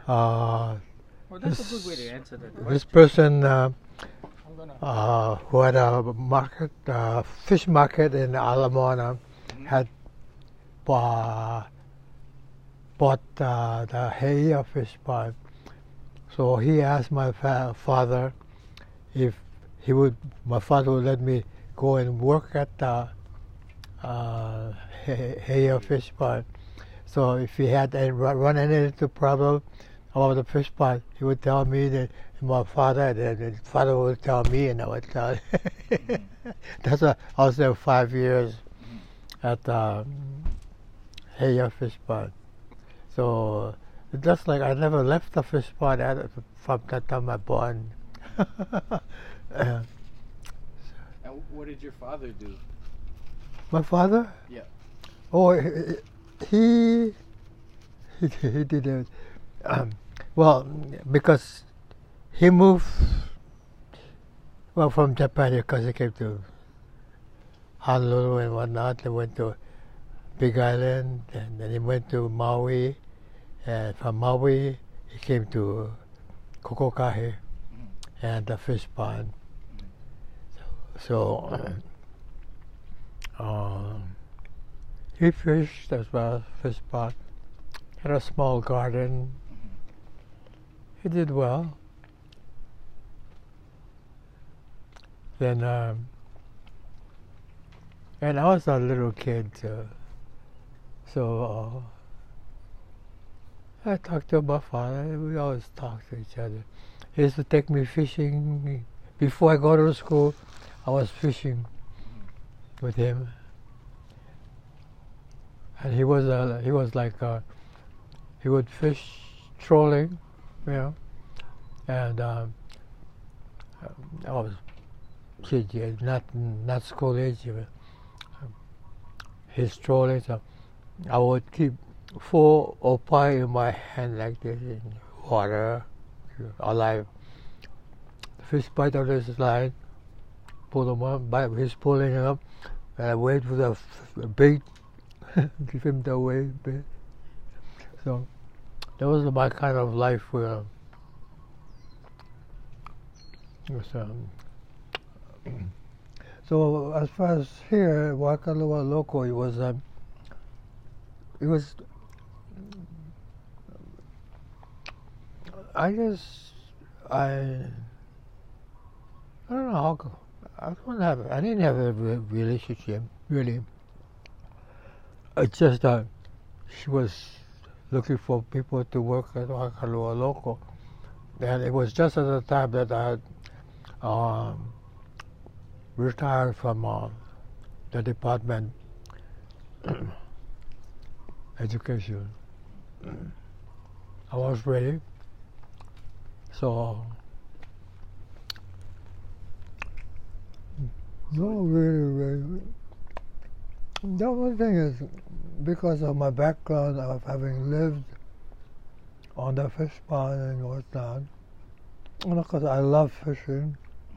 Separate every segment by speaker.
Speaker 1: Well, that's a good way to answer that
Speaker 2: This
Speaker 1: question.
Speaker 2: person who had a market, fish market in Alamona, had bought the Heya fish pond. So he asked my father if my father would let me go and work at the Heya fish pond. So if he had run into problem about the fish pond, he would tell me that my father, the father would tell me, and I would tell him. That's why I was there 5 years at Heya fish pond. So just like I never left the fish pond from that time I born.
Speaker 3: And what did your father do?
Speaker 2: My father?
Speaker 3: Yeah.
Speaker 2: Oh, he did it. Well, because he moved from Japan because he came to Honolulu and whatnot. He went to Big Island, and then he went to Maui, and from Maui he came to Kokokahi and the fish pond. So he fished as well, fish pond. Had a small garden. He did well. Then, and I was a little kid, so I talked to my father. We always talked to each other. He used to take me fishing. Before I go to school, I was fishing with him, and he was like he would fish trolling, and I was kid, yeah, not school age. His trolling, so I would keep 4 or 5 in my hand like this in water, alive. Fish bite on this line, pull them up, he's pulling them up, and I wait for the bait, give him the weight bait. So that was my kind of life where it was, so as far as here, Waikoloa Loco, it was I guess I don't know how. I didn't have a relationship really. It's just that she was looking for people to work at Waikoloa Loco, and it was just at the time that I had retired from the department education. I was ready, so no, really. The only thing is, because of my background of having lived on the fish pond and whatnot, and because I love fishing,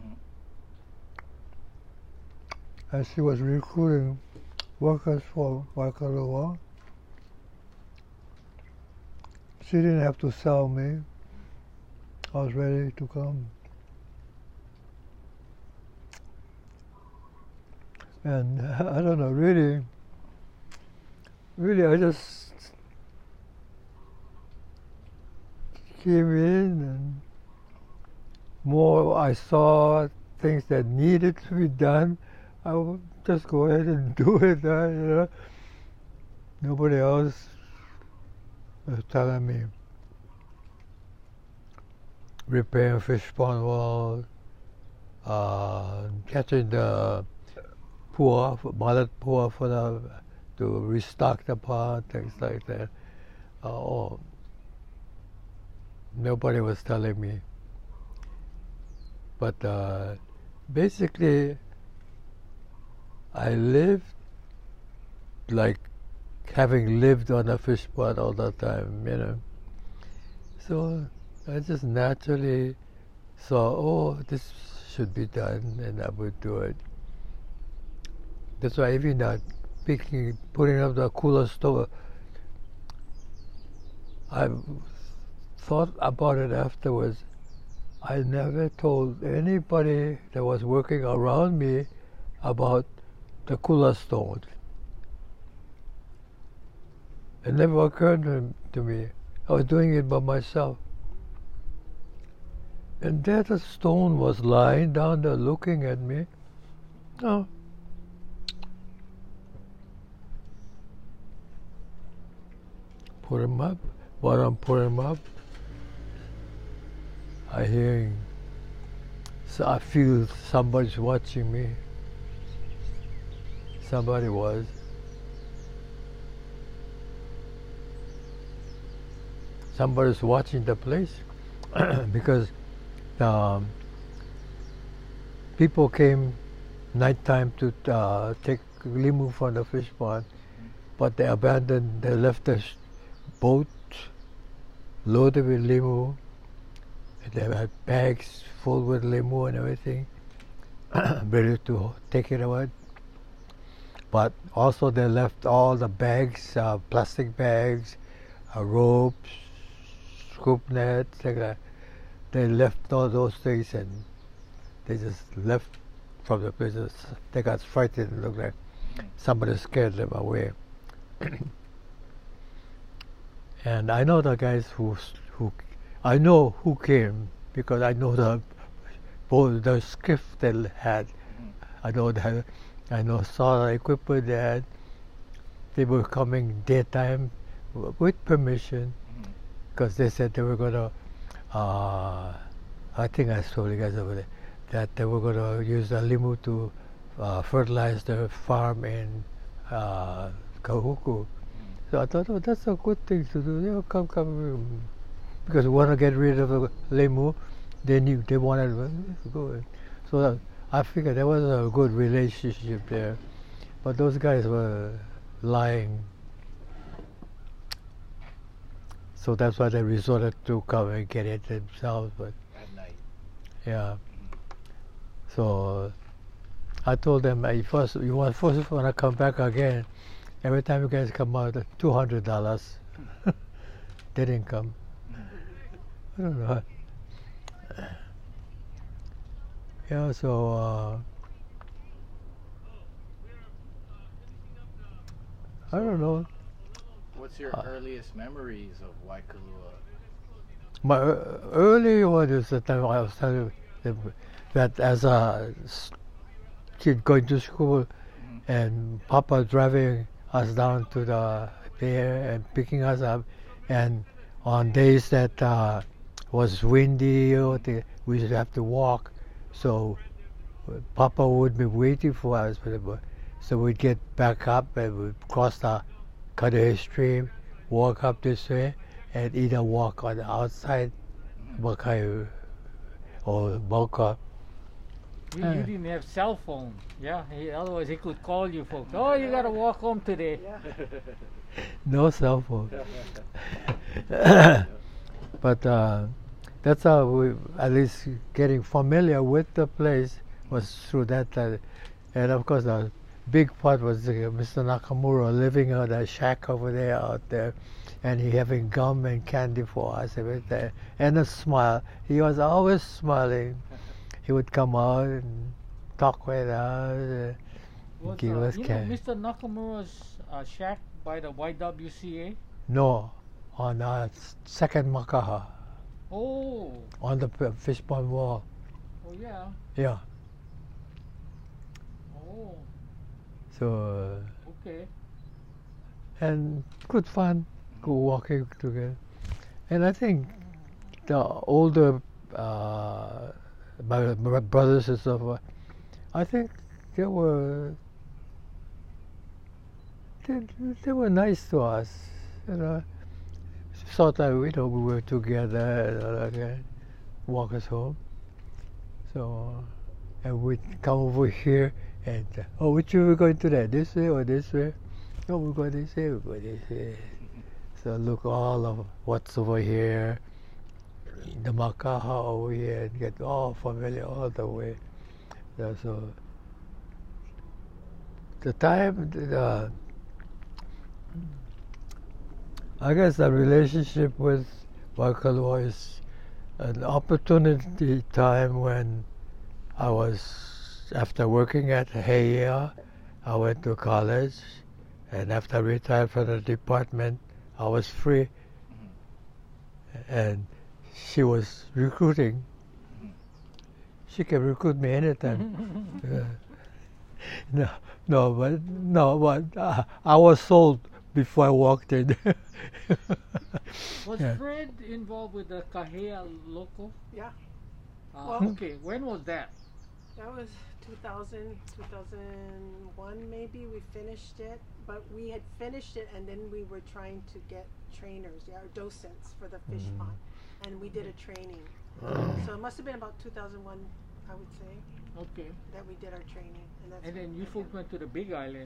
Speaker 2: and she was recruiting workers for Waikoloa. She didn't have to sell me. I was ready to come. And I don't know, really, I just came in, and more I saw things that needed to be done, I would just go ahead and do it. Nobody else was telling me repair fish pond walls, catching the mullet poor to restock the pond, things like that. Nobody was telling me. But basically, I lived like having lived on a fish pond all the time, So I just naturally saw, this should be done, and I would do it. That's why even putting up the cooler stove, I thought about it afterwards. I never told anybody that was working around me about the Kula stone. It never occurred to me. I was doing it by myself. And there the stone was lying down there looking at me. Oh. Put him up. While I'm putting him up, I feel somebody's watching me. Somebody was. Somebody's watching the place because people came nighttime to take limu from the fish pond, but they left the boat loaded with limu. They had bags full with limu and everything, ready to take it away. But also they left all the bags, plastic bags, ropes, scoop nets, like that. They left all those things and they just left from the place. They got frightened. It looked like somebody scared them away. And I know the guys who I know who came because I know the skiff they had. I know saw the equipment they had. They were coming daytime with permission because they said they were gonna. I think I told you guys over there that they were gonna use the limu to fertilize the farm in Kahuku. So I thought, oh, that's a good thing to do. You know, come, because we want to get rid of the limu. They wanted to go. So I figured there was a good relationship there, but those guys were lying. So that's why they resorted to come and get it themselves. But
Speaker 3: at night.
Speaker 2: Yeah. So I told them, you want to come back again. Every time you guys come out, $200. They didn't come. I don't know. Yeah, so I don't know.
Speaker 3: What's your earliest memories of Waikalua?
Speaker 2: My early one is the time I was telling you that as a kid going to school and Papa driving us down to there and picking us up, and on days that was windy, we used to have to walk, so Papa would be waiting for us, so we'd get back up and we'd cross the Kaneohe Stream, walk up this way, and either walk on the outside Makayu or Mocha.
Speaker 1: You didn't have cell phone, yeah? Otherwise he could call you folks. Oh, you gotta walk home today.
Speaker 2: No cell phone. But that's how we, at least getting familiar with the place was through that. And of course the big part was Mr. Nakamura living on a shack over there out there, and he having gum and candy for us everything, and a smile. He was always smiling. He would come out and talk with us, give us candy.
Speaker 1: Mr. Nakamura's shack by the YWCA?
Speaker 2: No, on second Makaha.
Speaker 1: Oh.
Speaker 2: On the fish pond wall.
Speaker 1: Oh yeah.
Speaker 2: Yeah.
Speaker 1: Oh.
Speaker 2: So.
Speaker 1: Okay.
Speaker 2: And good fun, go walking together. And I think the older my brothers and stuff, I think they were nice to us, you know. Thought that we were together and walk us home. So, and we'd come over here and which way we're going today? This way or this way? No, we're going this way. We're going this way. So look all of what's over here. The Makaha over here, and get all familiar all the way. So the time, I guess the relationship with Waikalua is an opportunity time when I was, after working at Heia, I went to college, and after I retired from the department, I was free, and she was recruiting. She can recruit me anytime. But I was sold before I walked in.
Speaker 1: Was
Speaker 2: Yeah.
Speaker 1: Fred involved with the Kahea local?
Speaker 4: Yeah, Well-
Speaker 1: Okay, when was that?
Speaker 4: that was 2001 maybe. We finished it, but we had finished it and then we were trying to get trainers, or docents for the fish pond, and we did a training. So it must have been about 2001, I would say,
Speaker 1: Okay.
Speaker 4: that we did our training, and that's.
Speaker 1: And
Speaker 4: when
Speaker 1: then
Speaker 4: we
Speaker 1: you
Speaker 4: met
Speaker 1: folks
Speaker 4: him.
Speaker 1: went to the Big Island.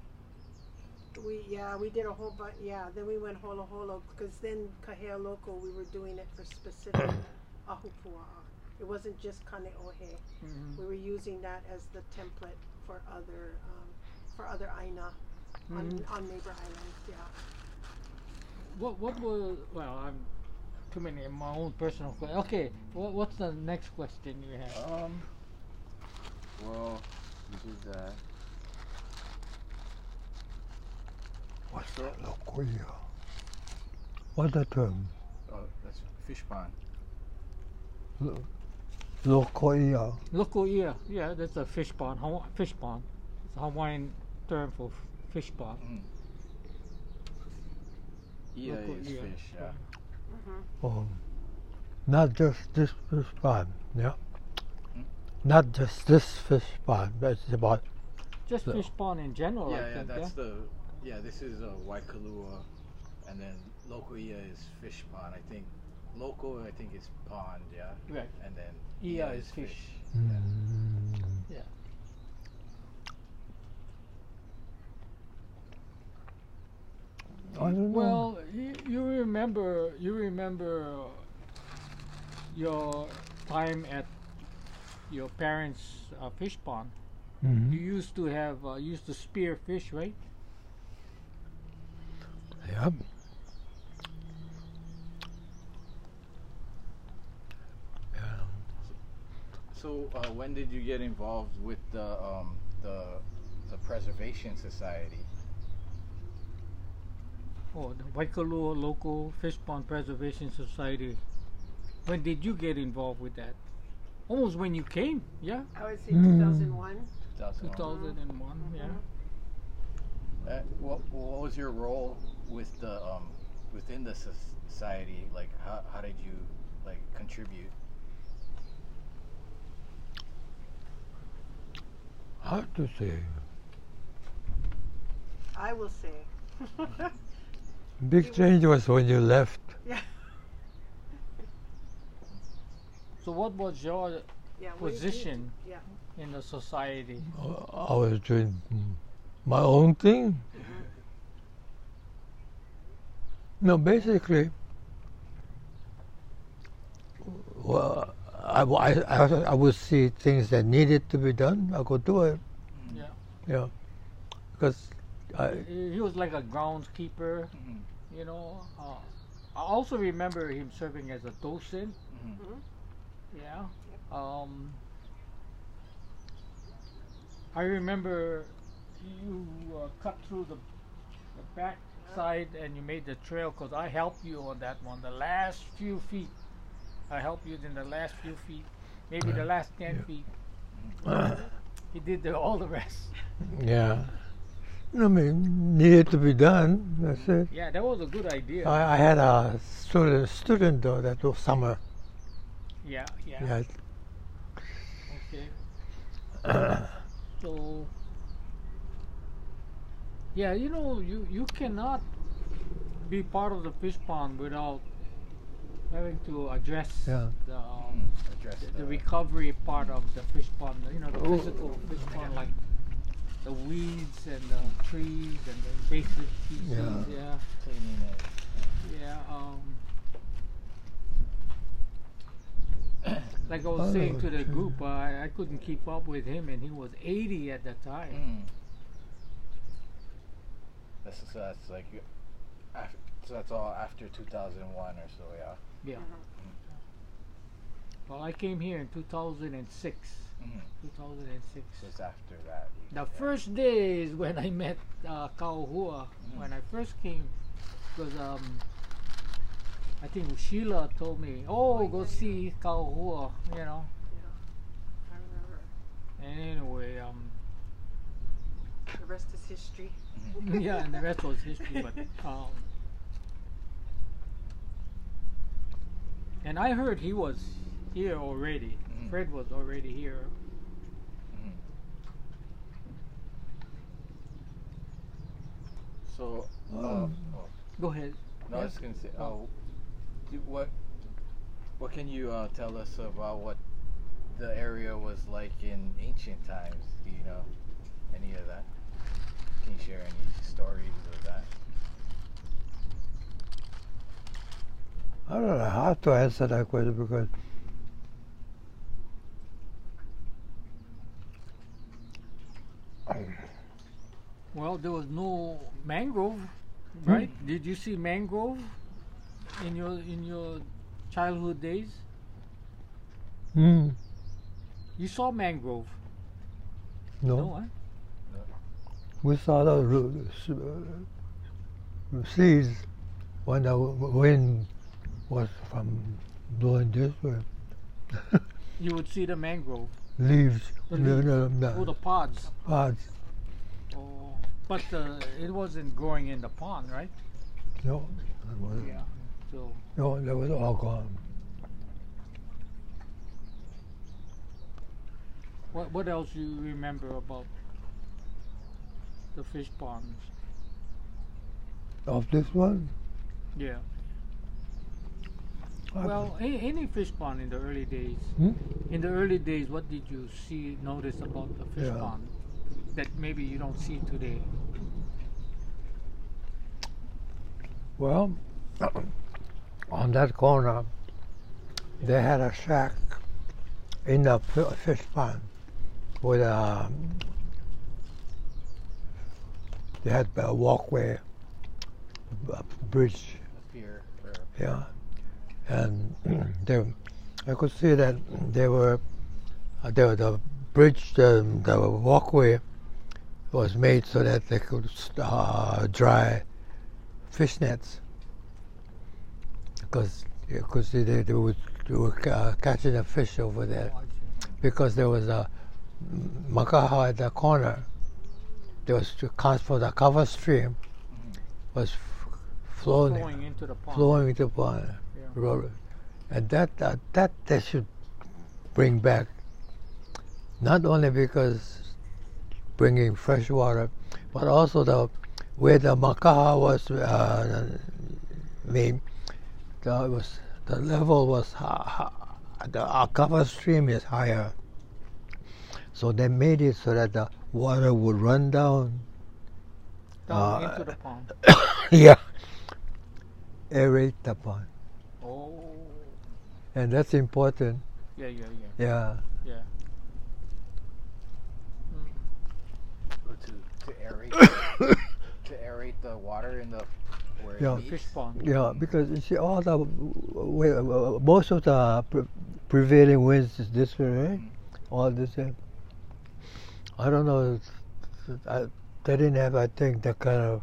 Speaker 4: We did a whole bunch. Yeah, then we went holo holo because then Kahea Loco we were doing it for specific ahupua'a. It wasn't just Kaneohe.
Speaker 1: Mhm.
Speaker 4: We were using that as the template for other aina on neighbor islands. Yeah.
Speaker 1: What was, well, I'm too many of my own personal questions. Okay, what's the next question you have?
Speaker 3: Well, we did that.
Speaker 2: What's
Speaker 3: So-
Speaker 2: the lokoia? What's the term?
Speaker 3: Oh, that's fish pond.
Speaker 2: Lokoia.
Speaker 1: Lokoia, yeah, that's a fish pond. Fish pond. It's a Hawaiian term for fish pond.
Speaker 3: Ia
Speaker 1: Local
Speaker 3: is
Speaker 1: ia.
Speaker 3: fish, yeah.
Speaker 2: Oh, not just this fish pond, yeah.
Speaker 3: Hmm?
Speaker 2: Not just this fish pond, but it's about
Speaker 1: Just
Speaker 2: So-
Speaker 1: fish pond in general, I
Speaker 3: Yeah,
Speaker 1: think.
Speaker 3: that's this is Waikalua, and then Lokoia is fish pond. I think Loko, I think is pond, yeah.
Speaker 1: Right.
Speaker 3: And then
Speaker 1: Ia is fish. Yeah.
Speaker 2: I don't know.
Speaker 1: Well, you remember your time at your parents' fish pond.
Speaker 2: Mhm.
Speaker 1: You used to have used to spear fish, right?
Speaker 2: Yeah.
Speaker 3: So when did you get involved with the Preservation Society?
Speaker 1: Oh, the Waikalua Local Fish Pond Preservation Society. When did you get involved with that? Almost when you came, yeah?
Speaker 4: I would say
Speaker 2: Mm.
Speaker 4: 2001.
Speaker 1: 2001, yeah.
Speaker 3: What was your role with the within the society? Like how did you like contribute?
Speaker 2: Hard to say.
Speaker 4: I will say.
Speaker 2: Big change was when you left.
Speaker 4: Yeah.
Speaker 1: So what was your
Speaker 4: Yeah. we-
Speaker 1: position
Speaker 4: Yeah.
Speaker 1: in the society?
Speaker 2: I was doing my own thing. No, basically, well, I would see things that needed to be done. I could do it.
Speaker 1: Yeah.
Speaker 2: Yeah, because
Speaker 1: He was like a groundskeeper, you know. I also remember him serving as a docent. Yeah. I remember you cut through the back side and you made the trail because I helped you on that one. The last few feet, I helped you in the last few feet, maybe the last 10 feet. He did all the rest.
Speaker 2: yeah, I mean, needed to be done. That's it.
Speaker 1: Yeah, that was a good idea.
Speaker 2: I had a student though that was summer.
Speaker 1: Yeah.
Speaker 2: Yeah,
Speaker 1: Okay. So, yeah, you know, you cannot be part of the fish pond without having to address
Speaker 2: Yeah.
Speaker 3: Address
Speaker 1: the recovery part of the fish pond. You know, the physical fish pond, like the weeds and the trees and the invasive species.
Speaker 2: Yeah.
Speaker 3: cleaning it.
Speaker 1: Yeah. Like I was saying to the group, I couldn't keep up with him, and he was 80 at the time.
Speaker 3: That's like So that's all after 2001 or so, yeah.
Speaker 1: Yeah.
Speaker 4: Mhm.
Speaker 1: Well, I came here in 2006.
Speaker 3: Mm-hmm.
Speaker 1: 2006.
Speaker 3: So it's after that.
Speaker 1: The first day is when I met Kauhua. When I first came, because I think Sheila told me, "Oh, go see Kauhua," you know.
Speaker 4: Yeah. I remember.
Speaker 1: And anyway,
Speaker 4: The rest is history.
Speaker 1: yeah, and the rest was history. But and I heard he was here already.
Speaker 3: Mhm.
Speaker 1: Fred was already here.
Speaker 3: Mhm. So,
Speaker 1: Go ahead.
Speaker 3: no, I was gonna say, what can you tell us about what the area was like in ancient times? Do you know any of that? Can you share any stories of that?
Speaker 2: I don't know how to answer that question because
Speaker 1: Well, there was no mangrove, right? Did you see mangrove in your childhood days?
Speaker 2: mm,
Speaker 1: You saw mangrove.
Speaker 2: no,
Speaker 1: No, huh?
Speaker 2: we saw the seeds when the wind was from blowing this way.
Speaker 1: You would see the mangrove.
Speaker 2: Leaves,
Speaker 1: The leaves. Oh,
Speaker 2: the
Speaker 1: the pods.
Speaker 2: pods.
Speaker 1: Oh, but it wasn't growing in the pond, right?
Speaker 2: No, it wasn't.
Speaker 1: So
Speaker 2: No, that was all gone.
Speaker 1: what else you remember about the fish ponds?
Speaker 2: Of this one?
Speaker 1: Yeah.
Speaker 2: I-
Speaker 1: Well, any fish pond in the early days.
Speaker 2: Hmm?
Speaker 1: In the early days, what did you notice about the fish
Speaker 2: Yeah.
Speaker 1: pond that maybe you don't see today?
Speaker 2: Well, on that corner, they had a shack in the fish pond with they had a walkway, a bridge,
Speaker 3: Pier.
Speaker 2: yeah, and I could see that they were the bridge, the walkway was made so that they could dry fish nets because they were catching the fish over there
Speaker 1: Oh, I see.
Speaker 2: because there was a makaha at the corner. There was to count for the cover stream was flowing
Speaker 1: into the pond.
Speaker 2: flowing into the pond,
Speaker 1: Yeah.
Speaker 2: road. And that they should bring back, not only because bringing fresh water, but also where the makaha was made. The level was the cover stream is higher, so they made it so that the water would run down.
Speaker 1: Down into the pond.
Speaker 2: Yeah, aerate the pond,
Speaker 1: Oh.
Speaker 2: and that's important.
Speaker 1: Yeah.
Speaker 2: Yeah.
Speaker 1: Yeah.
Speaker 3: To aerate to aerate the water in the where
Speaker 2: Yeah.
Speaker 3: it meets.
Speaker 1: Fish pond.
Speaker 2: Yeah, because you see, most of the prevailing winds is this way, right? All this way. I don't know. They didn't have, I think, that kind of,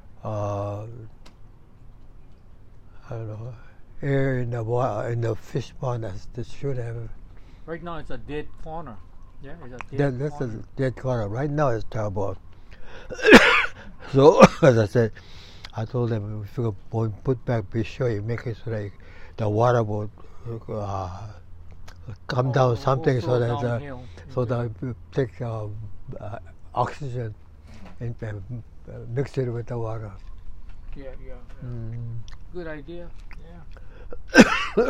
Speaker 2: I don't know, air in the fish pond as they should have.
Speaker 1: Right now it's a dead fauna. Yeah, it's a dead
Speaker 2: That's a
Speaker 1: fauna.
Speaker 2: dead corner. Right now it's terrible. So, as I said, I told them if you put back, be sure you make it so that the water will come down something so that you take oxygen and mix it with the water.
Speaker 1: Yeah.
Speaker 2: Mm.
Speaker 1: Good idea. Yeah.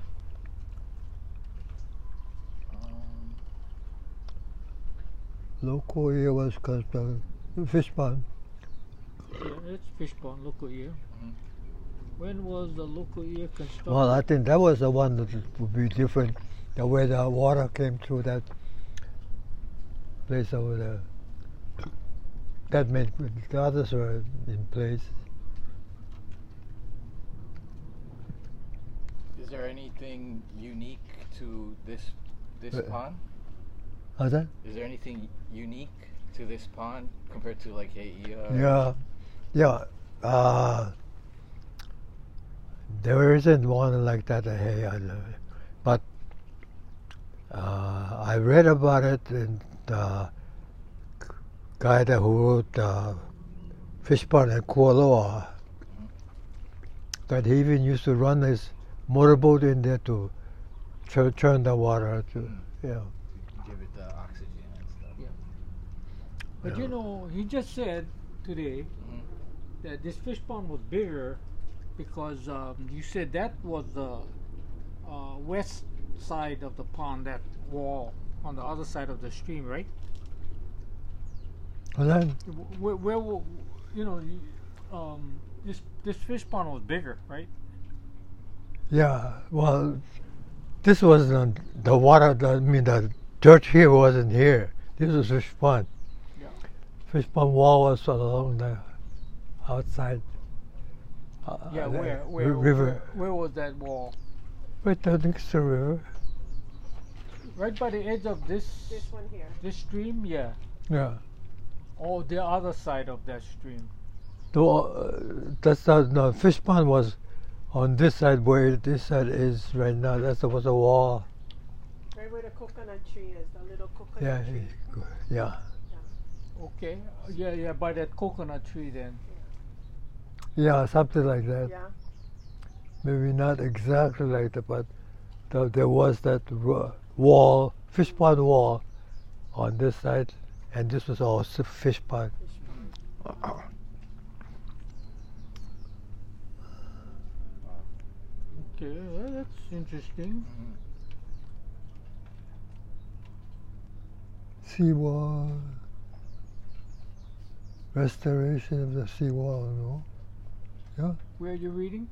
Speaker 2: Local area was because the fish pond.
Speaker 1: Yeah, it's fish pond, local year. When was the local year constructed?
Speaker 2: Well, I think that was the one that would be different. The way the water came through that place over there. That made the others were in place.
Speaker 3: there anything unique to this pond?
Speaker 2: How's that?
Speaker 3: Is there anything unique to this pond compared to like Heia?
Speaker 2: Yeah. There isn't one like that at Heia, but I read about it in the guy that who wrote Fish Pond at Kualoa, that he even used to run his motorboat in there to churn the water to,
Speaker 3: Give it the oxygen and stuff.
Speaker 1: But
Speaker 2: Yeah.
Speaker 1: you know, he just said today
Speaker 3: Mhm.
Speaker 1: that this fish pond was bigger because you said that was the west side of the pond, that wall on the other side of the stream, right?
Speaker 2: And then,
Speaker 1: Where you know, this fish pond was bigger, right?
Speaker 2: yeah, well, this wasn't the water, the dirt here wasn't here. This was Fish Pond.
Speaker 1: Yeah.
Speaker 2: Fish Pond wall was along the outside.
Speaker 1: Yeah,
Speaker 2: the
Speaker 1: where
Speaker 2: river.
Speaker 1: where was that wall?
Speaker 2: Right there next to the river.
Speaker 1: Right by the edge of
Speaker 4: This one here.
Speaker 1: this stream, yeah.
Speaker 2: Yeah.
Speaker 1: Or the other side of that stream.
Speaker 2: That's not, no, Fish Pond was on this side where this side is right now. That was a wall.
Speaker 4: Right where the coconut tree is, the little coconut
Speaker 2: Yeah,
Speaker 4: tree.
Speaker 2: yeah.
Speaker 1: Okay. Yeah, by that coconut tree then.
Speaker 2: Yeah, something like that.
Speaker 4: Yeah.
Speaker 2: Maybe not exactly like that, but there was that wall, Fish Pond wall on this side, and this was also Fish Pond.
Speaker 1: Okay, well, that's interesting.
Speaker 3: Mhm.
Speaker 2: Seawall, restoration of the seawall, no?
Speaker 1: Where are you reading?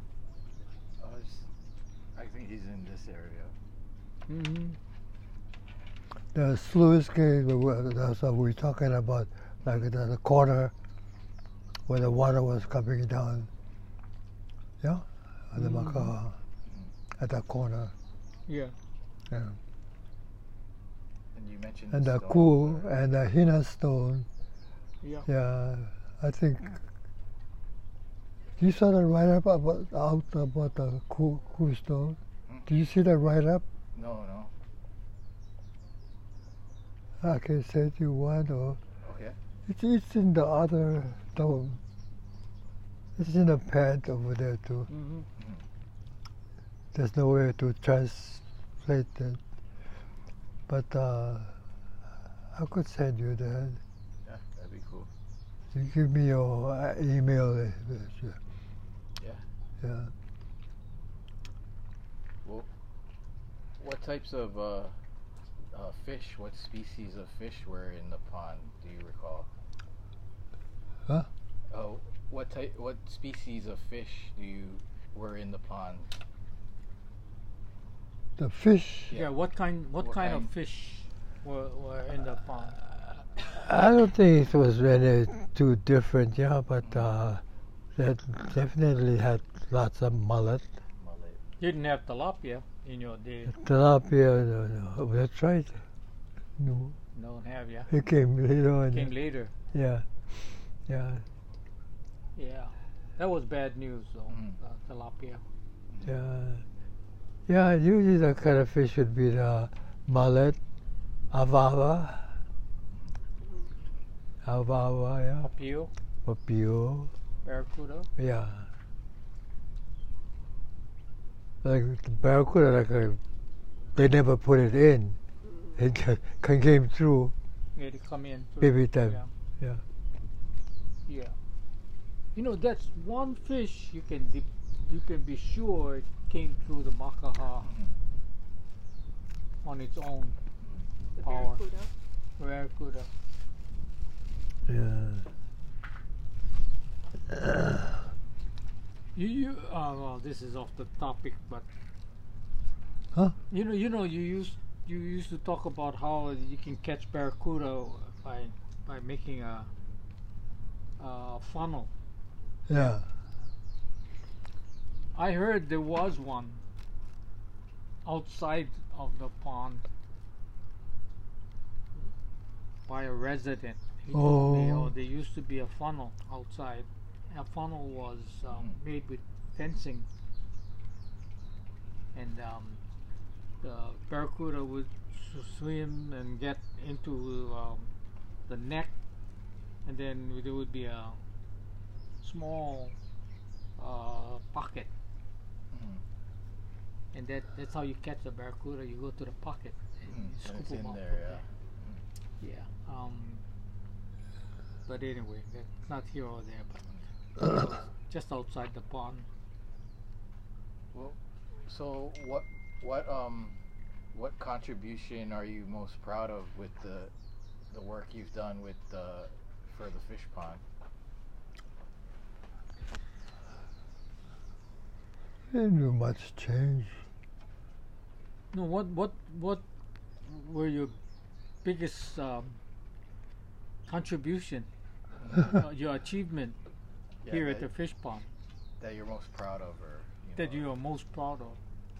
Speaker 3: I think he's in this area.
Speaker 1: Mm-hmm.
Speaker 2: The sluice gate, that's what we're talking about, like the corner where the water was coming down. Yeah? At the
Speaker 1: Mhm.
Speaker 2: Makaha, at that corner.
Speaker 1: Yeah.
Speaker 2: Yeah.
Speaker 3: And you mentioned
Speaker 2: And the
Speaker 3: stone
Speaker 2: Ku
Speaker 3: there.
Speaker 2: and the Hina stone.
Speaker 1: Yeah.
Speaker 2: Yeah, I think. You saw the write up about the Ku stone? Did you see the write up?
Speaker 3: No.
Speaker 2: I can send you one, or
Speaker 3: Okay.
Speaker 2: it's in the other dome. It's in the pad over there too.
Speaker 1: Mm-hmm.
Speaker 2: There's no way to translate it, but I could send you that.
Speaker 3: Yeah, that'd be cool.
Speaker 2: You give me your email.
Speaker 3: Yeah.
Speaker 2: Yeah.
Speaker 3: What types of fish? What species of fish were in the pond? Do you recall?
Speaker 2: Huh?
Speaker 3: Oh, what species of fish were in the pond?
Speaker 2: The fish.
Speaker 1: Yeah. What kind
Speaker 3: What
Speaker 1: of
Speaker 3: kind?
Speaker 1: fish were in the pond?
Speaker 2: I don't think it was really too different, yeah, but that definitely had lots of mullet.
Speaker 3: Mullet.
Speaker 1: You didn't have tilapia in your day.
Speaker 2: Tilapia, no, that's right. No,
Speaker 1: Don't have, yeah.
Speaker 2: it came later on.
Speaker 1: Came later.
Speaker 2: Yeah, yeah,
Speaker 1: Yeah. That was bad news though.
Speaker 3: Mhm.
Speaker 1: Tilapia.
Speaker 2: yeah. Yeah, usually that kind of fish would be the mullet, avava, yeah,
Speaker 1: Papio,
Speaker 2: papio,
Speaker 1: barracuda.
Speaker 2: yeah. Like the barracuda, they never put it in. It just came through
Speaker 1: Yeah, they come in. too.
Speaker 2: baby time.
Speaker 1: Yeah.
Speaker 2: Yeah.
Speaker 1: Yeah. You know, that's one fish you can be sure it came through the Makaha on its own.
Speaker 4: The
Speaker 1: Power.
Speaker 4: barracuda.
Speaker 1: Barracuda.
Speaker 2: Yeah.
Speaker 1: Well, this is off the topic, but
Speaker 2: Huh?
Speaker 1: you used to talk about how you can catch barracuda by making a funnel.
Speaker 2: Yeah.
Speaker 1: I heard there was one outside of the pond by a resident. He told me,
Speaker 2: Oh.
Speaker 1: there used to be a funnel outside. A funnel was made with fencing, and the barracuda would swim and get into the neck, and then there would be a small pocket,
Speaker 3: Mhm.
Speaker 1: and that's how you catch the barracuda. You go to the pocket and you
Speaker 3: And
Speaker 1: scoop
Speaker 3: it's
Speaker 1: them
Speaker 3: in
Speaker 1: up.
Speaker 3: there, yeah.
Speaker 1: Yeah. But anyway, that's not here or there, but just outside the pond.
Speaker 3: So what contribution are you most proud of with the work you've done with for the fish pond?
Speaker 2: Didn't much change.
Speaker 1: No, what were your biggest contribution, your achievement
Speaker 3: Yeah,
Speaker 1: here at
Speaker 3: that,
Speaker 1: the fish pond
Speaker 3: that you're most proud of, or
Speaker 1: that you are most proud of?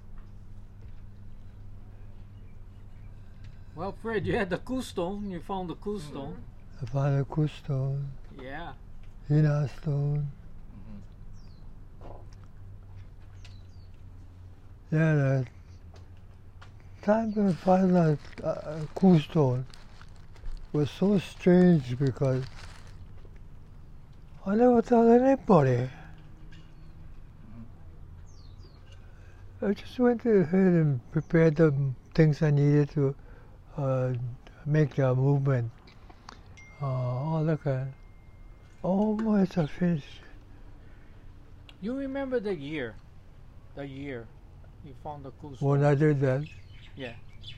Speaker 1: Well, Fred, you had the cool stone. You found the cool stone.
Speaker 2: I found a cool stone,
Speaker 1: Yeah.
Speaker 2: Hina stone. Yeah, the time to find that cool stone was so strange because I never told anybody. I just went ahead and prepared the things I needed to make the movement. Oh, look at almost I finished.
Speaker 1: You remember the year you found the cool stone?
Speaker 2: When I did that,
Speaker 1: Yeah,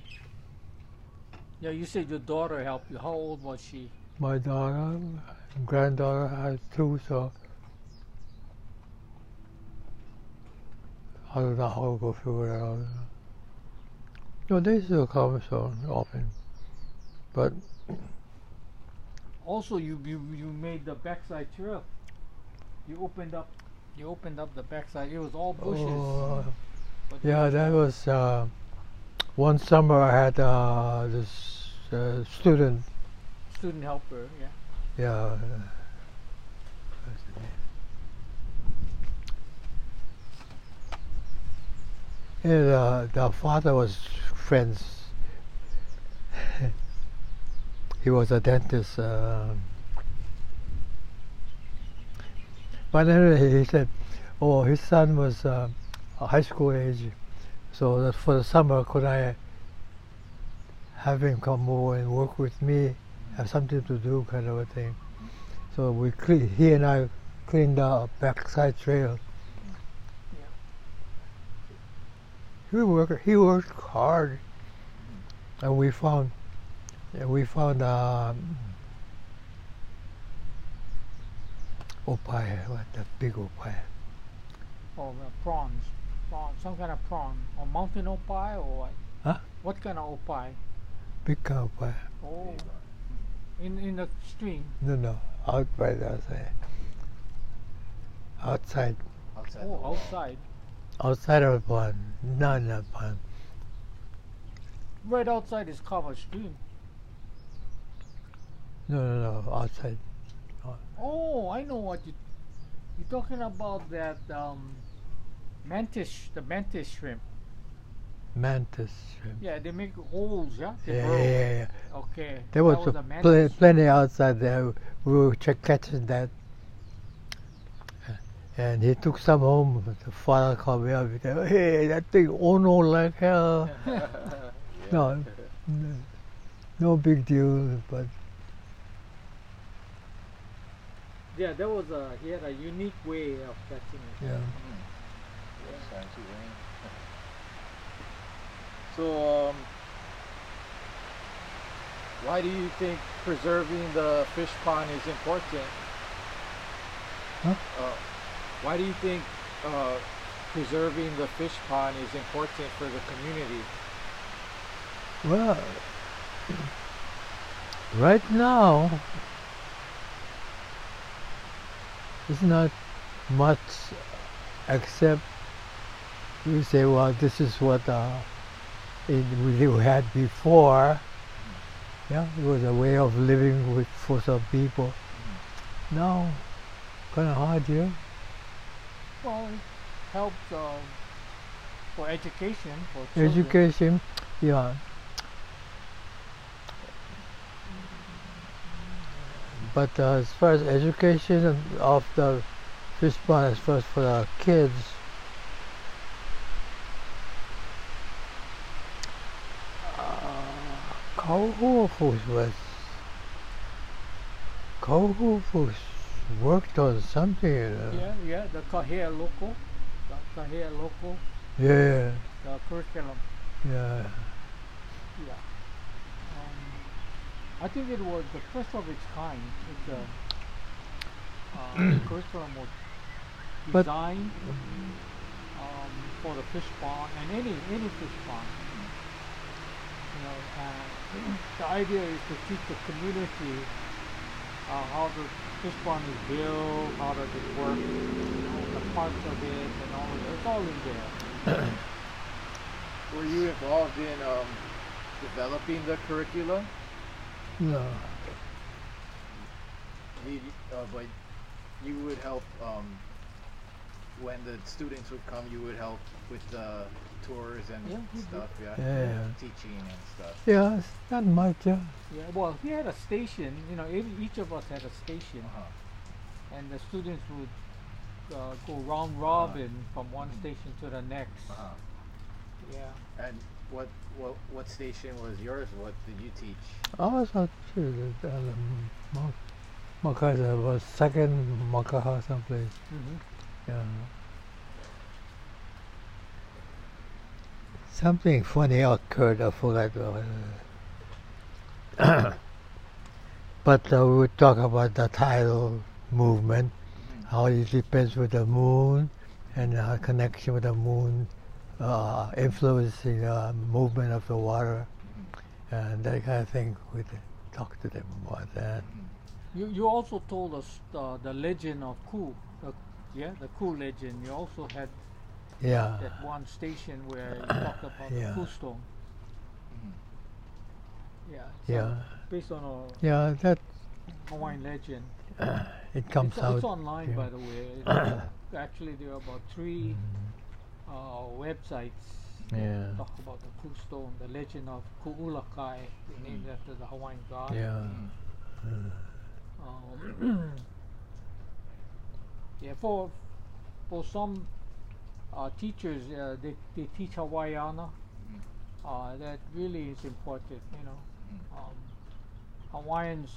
Speaker 1: you said your daughter helped you. How old was she?
Speaker 2: my daughter, granddaughter had two, so I don't know how to go through it all. No, they still come so often, but
Speaker 1: Also, you made the backside trail. You opened up the backside. It was all bushes. But
Speaker 2: yeah, that was one summer I had this student.
Speaker 1: student helper. Yeah.
Speaker 2: Yeah. And the father was friends. He was a dentist. But anyway, he said, oh, his son was a high school age. So that for the summer, could I have him come over and work with me, have something to do, kind of a thing. So he and I cleaned the backside trail. He worked hard, and we found opie, what the big opie.
Speaker 1: Oh, prawns. Some kind of prawn. Or mountain opie or what?
Speaker 2: Huh?
Speaker 1: What kind of opie?
Speaker 2: Big opie.
Speaker 1: Oh, in the stream.
Speaker 2: No, out by the outside.
Speaker 3: Outside
Speaker 1: Oh,
Speaker 3: the wall.
Speaker 1: outside.
Speaker 2: Outside of the pond, not in the pond.
Speaker 1: Right outside is covered stream.
Speaker 2: No, outside.
Speaker 1: Oh, I know what you're talking about. That mantis, the mantis shrimp.
Speaker 2: Mantis shrimp.
Speaker 1: Yeah, they make holes. Yeah. They
Speaker 2: Yeah,
Speaker 1: burrow.
Speaker 2: yeah.
Speaker 1: Okay.
Speaker 2: There was,
Speaker 1: that was a mantis.
Speaker 2: plenty outside there. We were catching that. And he took some home. The father called me up. He said, hey, that thing, oh no, like hell.
Speaker 3: Yeah.
Speaker 2: No big deal, but
Speaker 1: Yeah, that was he had a unique way of catching it.
Speaker 2: yeah.
Speaker 3: Sounds good, right? So, why do you think preserving the fish pond is important?
Speaker 2: Huh?
Speaker 3: Why do you think preserving the fish pond is important for the community?
Speaker 2: Well, right now, it's not much except we say, well, this is what we had before. Yeah, it was a way of living for some people. Now, kind of hard here.
Speaker 1: Well, it helps for education for children.
Speaker 2: Education, yeah. But as far as education of the fish pond, as far as for the kids, Kauhufus worked on something.
Speaker 1: Yeah, the Kahea local,
Speaker 2: Yeah,
Speaker 1: the curriculum.
Speaker 2: yeah.
Speaker 1: Yeah. I think it was the first of its kind. It's a curriculum was
Speaker 2: But-
Speaker 1: designed for the fish pond and any fish pond. You know, the idea is to teach the community how the fish pond is built, how does it work, the parts of it, and all of it. It's all in there.
Speaker 3: Were you involved in developing the curriculum?
Speaker 2: No.
Speaker 3: But you would help when the students would come. You would help with the tours and
Speaker 1: Yeah, we did.
Speaker 3: stuff. Yeah.
Speaker 2: Yeah.
Speaker 3: Teaching and stuff.
Speaker 2: Yeah, it's not much. Yeah.
Speaker 1: Yeah, well, he had a station. You know, each of us had a station,
Speaker 3: Uh-huh.
Speaker 1: and the students would go round robin from one station to the next.
Speaker 3: Uh-huh.
Speaker 1: Yeah.
Speaker 3: And what station was yours? What did you teach?
Speaker 2: I was not sure that Makaha was second Makaha someplace.
Speaker 1: Mm-hmm.
Speaker 2: Yeah. Something funny occurred. I forgot. But we would talk about the tidal movement, how it depends with the moon, and how connection with the moon influencing the movement of the water, and that kind of thing. We'd talk to them about that.
Speaker 1: You also told us the legend of Ku. The Ku legend. You also had
Speaker 2: Yeah.
Speaker 1: that one station where you talked about
Speaker 2: Yeah.
Speaker 1: the Ku stone. Yeah. So
Speaker 2: Yeah.
Speaker 1: Based on a
Speaker 2: Yeah, that
Speaker 1: Hawaiian legend.
Speaker 2: it comes
Speaker 1: it's,
Speaker 2: out.
Speaker 1: It's online,
Speaker 2: yeah.
Speaker 1: by the way. Actually, there are about 3 websites
Speaker 2: Yeah.
Speaker 1: that talk about the Ku stone, the legend of Ku'ulakai, named after the Hawaiian god.
Speaker 2: Yeah.
Speaker 1: Yeah, for some teachers, they teach Hawaiiana. That really is important, you know. Hawaiians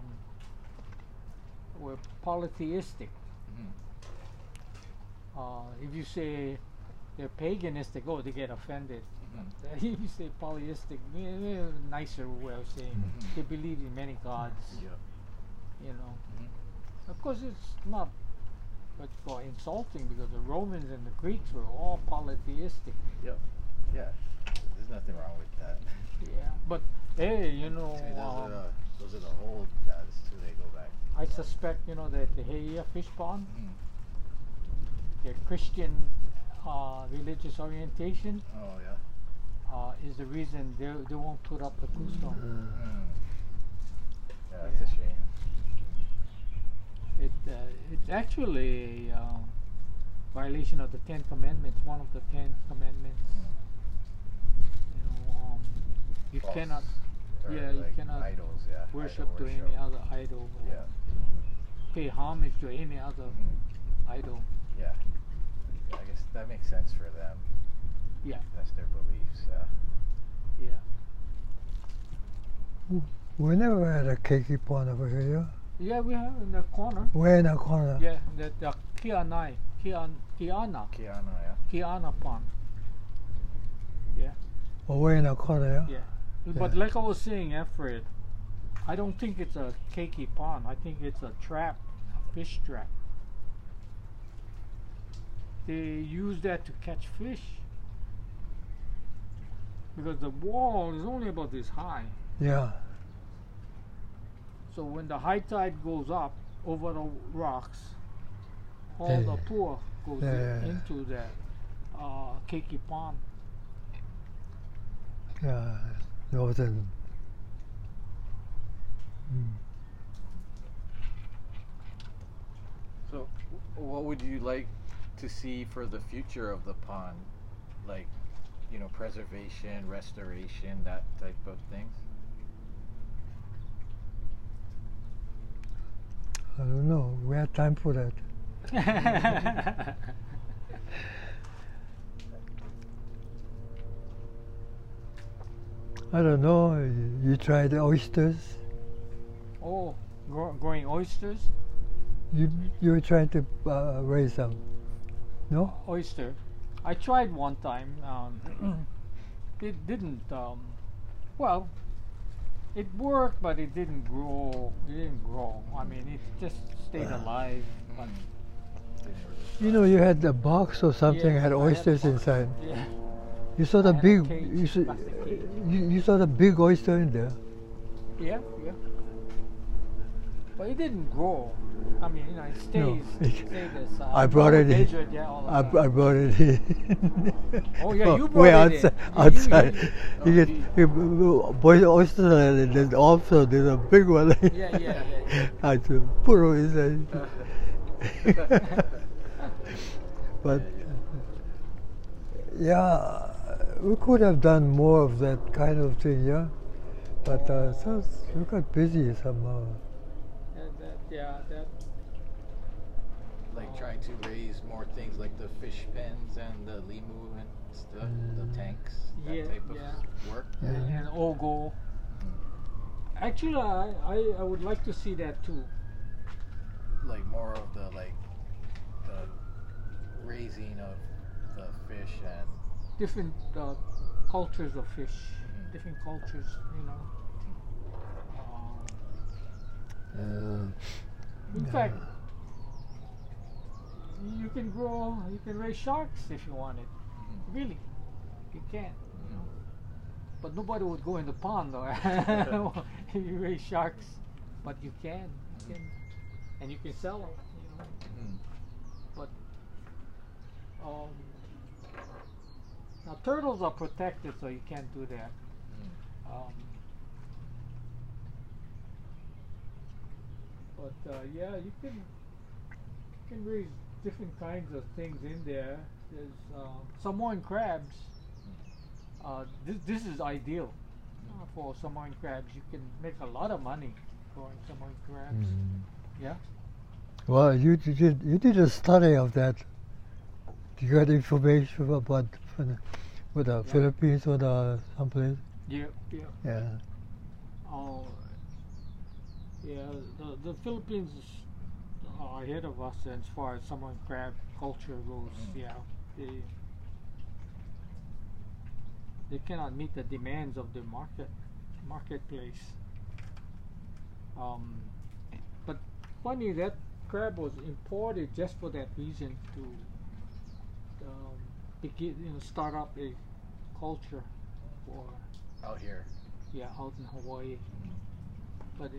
Speaker 1: were polytheistic. If you say they're paganistic, they get offended. If you say polytheistic, nicer way of saying they believe in many gods. You know. Of course, it's not for insulting because the Romans and the Greeks were all polytheistic.
Speaker 3: Yep. Yeah. There's nothing wrong with that.
Speaker 1: Yeah, but hey, you know,
Speaker 3: See, those are the old gods too. They go back.
Speaker 1: I suspect that the Heia fish pond, their Christian religious orientation
Speaker 3: Oh yeah.
Speaker 1: is the reason they won't put up the Ku stone.
Speaker 3: Yeah, that's a shame.
Speaker 1: It's actually a violation of the 10 Commandments. One of the 10 Commandments. You
Speaker 3: False.
Speaker 1: cannot,
Speaker 3: Or
Speaker 1: you
Speaker 3: like
Speaker 1: cannot
Speaker 3: idols, yeah.
Speaker 1: worship
Speaker 3: idol
Speaker 1: to any other idol. Or
Speaker 3: Yeah.
Speaker 1: pay homage to any other idol.
Speaker 3: Yeah. Yeah, I guess that makes sense for them.
Speaker 1: Yeah,
Speaker 3: That's their beliefs. Yeah.
Speaker 1: yeah.
Speaker 2: We never had a keiki pond over here.
Speaker 1: Yeah, we have in the corner.
Speaker 2: Where in the corner?
Speaker 1: Yeah, the Kiana
Speaker 3: Kiana,
Speaker 1: pond. Yeah,
Speaker 2: Or where in the corner?
Speaker 1: yeah. But like I was saying, Fred, I don't think it's a keiki pond. I think it's a trap, a fish trap. They use that to catch fish. Because the wall is only about this high.
Speaker 2: Yeah.
Speaker 1: So when the high tide goes up over the rocks, all
Speaker 2: Yeah.
Speaker 1: the poor goes
Speaker 2: Yeah.
Speaker 1: into that keiki pond.
Speaker 2: Yeah, northern.
Speaker 3: So, what would you like to see for the future of the pond? Like, preservation, restoration, that type of things?
Speaker 2: I don't know. We have time for that. I don't know. You tried oysters?
Speaker 1: Oh, growing oysters?
Speaker 2: You were trying to raise them, no?
Speaker 1: Oyster. I tried one time. It didn't. Well, it worked, but it didn't grow. It didn't grow. I mean, it just stayed alive. But
Speaker 2: You know, you had a box or something
Speaker 1: yeah,
Speaker 2: had
Speaker 1: I
Speaker 2: oysters
Speaker 1: box.
Speaker 2: inside.
Speaker 1: Yeah.
Speaker 2: You saw the
Speaker 1: I had a
Speaker 2: big.
Speaker 1: cage,
Speaker 2: You saw,
Speaker 1: plastic cage.
Speaker 2: you saw the big oyster in there.
Speaker 1: Yeah. But it didn't grow. I mean, it stays. Stayed the size.
Speaker 2: I brought it in.
Speaker 1: Measured, yeah, all the
Speaker 2: I
Speaker 1: time.
Speaker 2: brought it in.
Speaker 1: Oh, yeah, you
Speaker 2: Way
Speaker 1: brought it in.
Speaker 2: outside.
Speaker 1: You-
Speaker 2: You get boy oysters, and there's also there's a big one.
Speaker 1: Yeah.
Speaker 2: I said, put it inside. But yeah, we could have done more of that kind of thing, yeah. But so we got busy somehow.
Speaker 1: That.
Speaker 3: Like trying to raise more things like the fish pens and the limu and stuff, the tanks, that
Speaker 1: Yeah,
Speaker 3: type of
Speaker 1: yeah.
Speaker 3: work.
Speaker 1: And Ogo. Actually, I would like to see that too.
Speaker 3: Like more of the raising of the fish and
Speaker 1: Different cultures of fish. Different cultures, In fact, you can raise sharks if you wanted. Really, you can. But nobody would go in the pond though. If you raise sharks, but you can, and you can sell them. But now turtles are protected, so you can't do that. Yeah, you can raise different kinds of things in there. There's Samoan crabs. This is ideal for Samoan crabs. You can make a lot of money growing Samoan crabs. Yeah.
Speaker 2: Well, you did a study of that. You got information about with the Philippines or someplace?
Speaker 1: Yeah.
Speaker 2: Yeah.
Speaker 1: Oh, yeah. The Philippines are ahead of us as far as Samoan crab culture goes. Yeah, they cannot meet the demands of the marketplace. But funny, that crab was imported just for that reason, to start up a culture for
Speaker 3: out here.
Speaker 1: out in Hawaii. But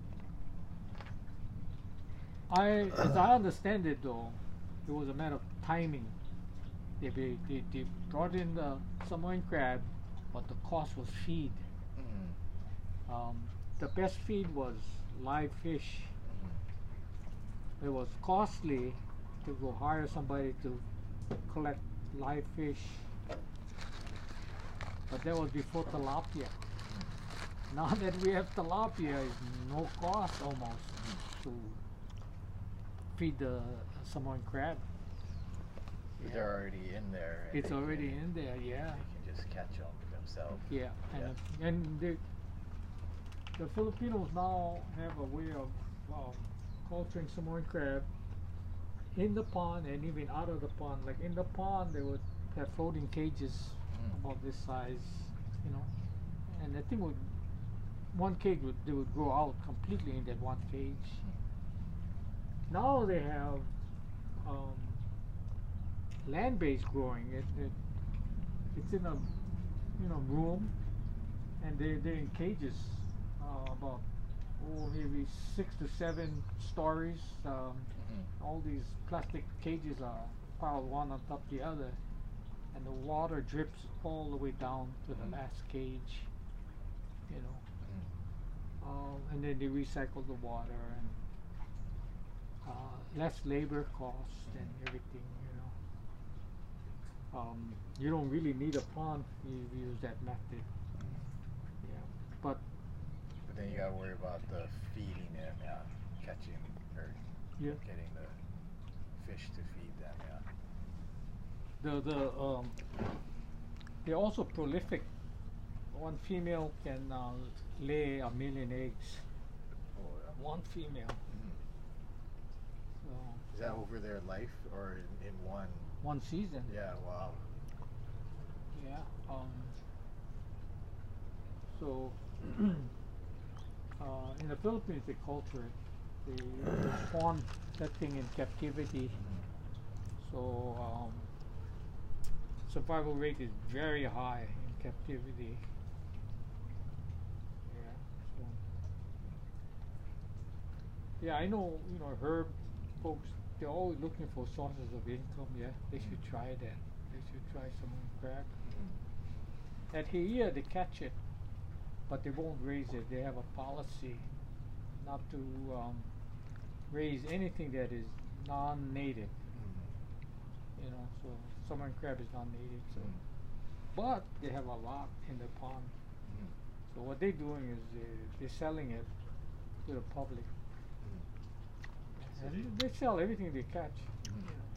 Speaker 1: as I understand it, though, it was a matter of timing. They brought in the Samoan crab, but the cost was feed. The best feed was live fish. It was costly to go hire somebody to collect live fish. But that was before tilapia. Now that we have tilapia, it's no cost almost to feed the Samoan crab.
Speaker 3: They're already in there.
Speaker 1: It's already in there, yeah.
Speaker 3: They can just catch them themselves.
Speaker 1: Yeah, and the Filipinos now have a way of culturing Samoan crab in the pond and even out of the pond. Like in the pond, they would have floating cages about this size, and I think one cage they would grow out completely in that one cage. Now they have land-based growing. It's in a room, and they're in cages, about maybe 6 to 7 stories. All these plastic cages are piled one on top of the other, and the water drips all the way down to the last cage, you know. And then they recycle the water, and less labor costs and everything, you know. You don't really need a pond if you use that method. Yeah, but
Speaker 3: But then you gotta worry about the feeding them, yeah, catching or
Speaker 1: yeah,
Speaker 3: getting the fish to feed them, yeah.
Speaker 1: they're also prolific. One female can lay 1,000,000 eggs.
Speaker 3: Oh, yeah.
Speaker 1: One female. So
Speaker 3: Is that over their life or in one?
Speaker 1: one season.
Speaker 3: Yeah, wow.
Speaker 1: Yeah. So in the Philippines, they culture it. They spawn that thing in captivity. So survival rate is very high in captivity. Yeah. So yeah, I know. You know, herb folks. They're always looking for sources of income. Yeah, they should try that. They should try some crab. At here, they catch it, but they won't raise it. They have a policy not to raise anything that is non-native. You know, so salmon crab is non-native. So, but they have a lot in the pond. So what they're doing is they're selling it to the public.
Speaker 3: So
Speaker 1: And they sell everything they catch. You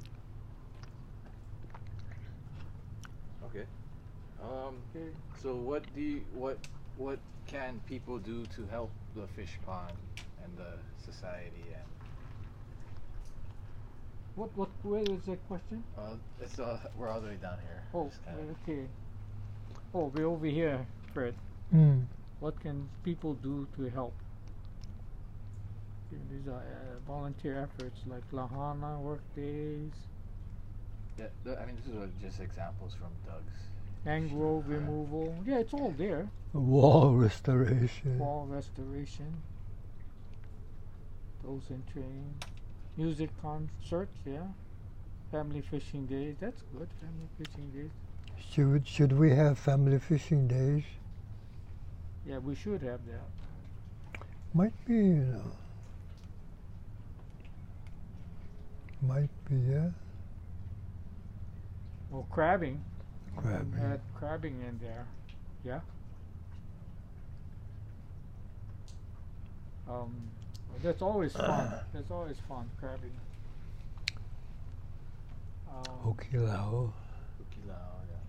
Speaker 1: know.
Speaker 3: Okay.
Speaker 1: Okay.
Speaker 3: So what can people do to help the fish pond and the society and
Speaker 1: Where is that question?
Speaker 3: it's we're all the way down here.
Speaker 1: Oh,
Speaker 3: Just kinda-
Speaker 1: okay. Oh, we're over here, Fred.
Speaker 2: Mm.
Speaker 1: What can people do to help? These are volunteer efforts like Lahana work days,
Speaker 3: Yeah, I mean, this is just examples from Doug's.
Speaker 1: mangrove removal. Yeah, it's all there.
Speaker 2: Wall restoration.
Speaker 1: Wall restoration. Those in training. Music concerts, yeah. Family fishing days. That's good. Family fishing days.
Speaker 2: Should we have family fishing days?
Speaker 1: Yeah, we should have that.
Speaker 2: Might be, you know. Might be, yeah.
Speaker 1: Well, crabbing.
Speaker 2: Crabbing.
Speaker 1: Had crabbing in there. Yeah. That's always fun. That's always fun, crabbing.
Speaker 2: Okilao.
Speaker 3: Okilao, yeah.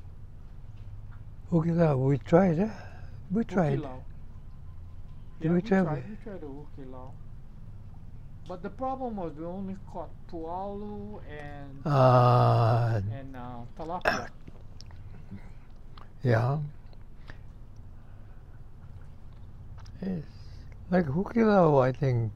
Speaker 2: Okilao, we tried it. We tried.
Speaker 1: Okilao.
Speaker 2: Did
Speaker 1: Yeah,
Speaker 2: we try?
Speaker 1: We tried the Okilao. But the problem was we only caught pualu and tilapia.
Speaker 2: Yeah. Yes. Like Hukilao, I think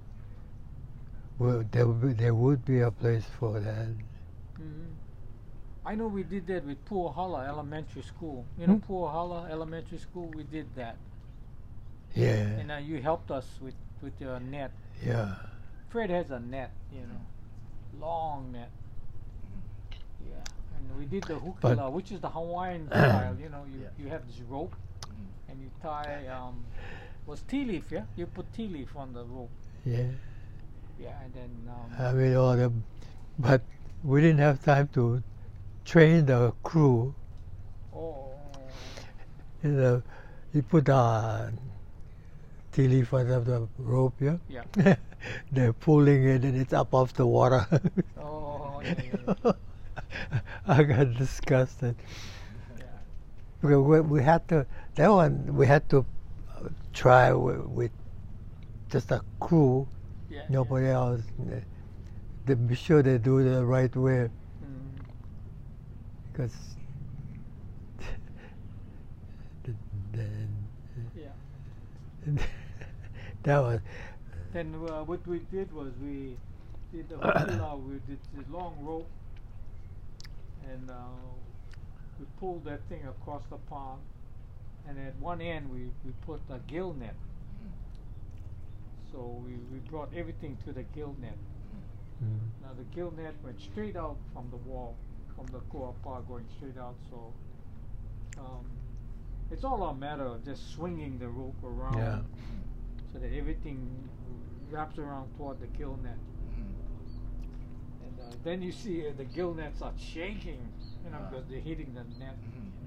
Speaker 2: there would be a place for that.
Speaker 1: Mhm. I know we did that with Puahala Elementary School. You know Puahala Elementary School, we did that.
Speaker 2: Yeah.
Speaker 1: And you helped us with your net.
Speaker 2: Yeah.
Speaker 1: Fred has a net, you know, long net. Yeah, and we did the hukila, which is the Hawaiian style. You know, you have this rope, and you tie was tea leaf, yeah. You put tea leaf on the rope.
Speaker 2: Yeah.
Speaker 1: Yeah, and then
Speaker 2: I mean, but we didn't have time to train the crew. You know, you put tea leaf on the rope, yeah.
Speaker 1: Yeah.
Speaker 2: They're pulling it, and it's up off the water.
Speaker 1: Oh, yeah.
Speaker 2: I got disgusted.
Speaker 1: Yeah.
Speaker 2: Because we had to, that one, we had to try with just a crew,
Speaker 1: Yeah.
Speaker 2: nobody else. To be sure they do it the right way. Because
Speaker 1: Yeah.
Speaker 2: that was,
Speaker 1: Then what we did was we did the hukila. We did the long rope, and we pulled that thing across the pond. And at one end we put a gill net. So we brought everything to the gill net. Now the gill net went straight out from the wall. from the Kuapa going straight out. So it's all a matter of just swinging the rope around
Speaker 2: Yeah.
Speaker 1: so that everything wraps around toward the gill net. And then you see the gill nets are shaking, you know, because they're hitting the net.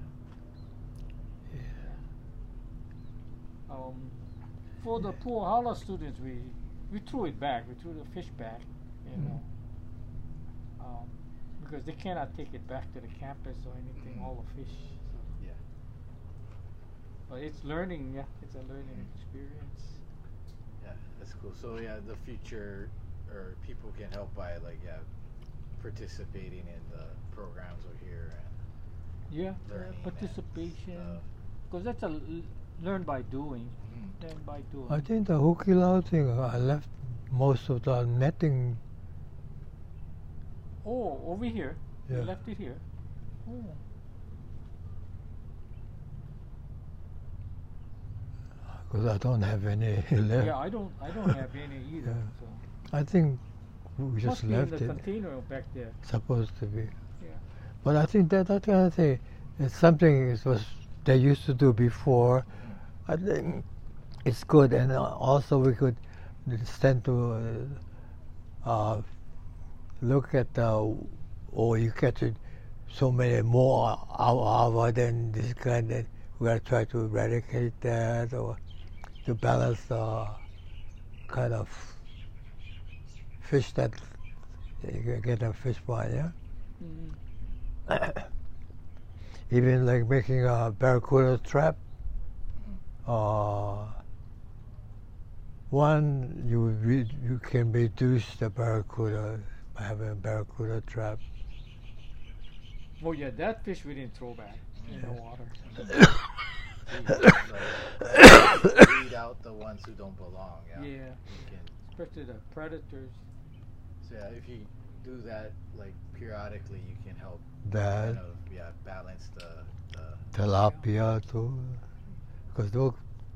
Speaker 1: For the poor Hala students, we threw it back. We threw the fish back, you know, because they cannot take it back to the campus or anything. All the fish. So.
Speaker 3: Yeah.
Speaker 1: But it's learning. Yeah, it's a learning experience.
Speaker 3: Yeah, that's cool. So yeah, the future or people can help by participating in the programs over here and
Speaker 1: Yeah,
Speaker 3: learning and
Speaker 1: participation.
Speaker 3: stuff.
Speaker 1: Because that's learn by doing. Learn by doing.
Speaker 2: I think the Hukilau thing, I left most of the netting.
Speaker 1: Oh, over here. You
Speaker 2: Yeah.
Speaker 1: left it here. Oh.
Speaker 2: Because I don't have any left.
Speaker 1: Yeah, I don't have any either.
Speaker 2: Yeah.
Speaker 1: So
Speaker 2: I think we
Speaker 1: must
Speaker 2: just
Speaker 1: be in
Speaker 2: left
Speaker 1: the
Speaker 2: it.
Speaker 1: container back there.
Speaker 2: Supposed to be.
Speaker 1: Yeah.
Speaker 2: But I think that kind of thing is something it was they used to do before. I think it's good, and also we could stand to look at you catch it so many more hour than this kind. And we gotta try to eradicate that or to balance the kind of fish that you get a fish pond, yeah.
Speaker 1: Mm.
Speaker 2: Even like making a barracuda trap. One, you can reduce the barracuda by having a barracuda trap.
Speaker 1: Oh yeah, that fish we didn't throw back in the water.
Speaker 3: Weed out the ones who don't belong. Yeah.
Speaker 1: Yeah,
Speaker 3: You can,
Speaker 1: especially the predators.
Speaker 3: so yeah, if you do that like periodically, you can help
Speaker 2: That
Speaker 3: kind of balance the
Speaker 2: tilapia too, because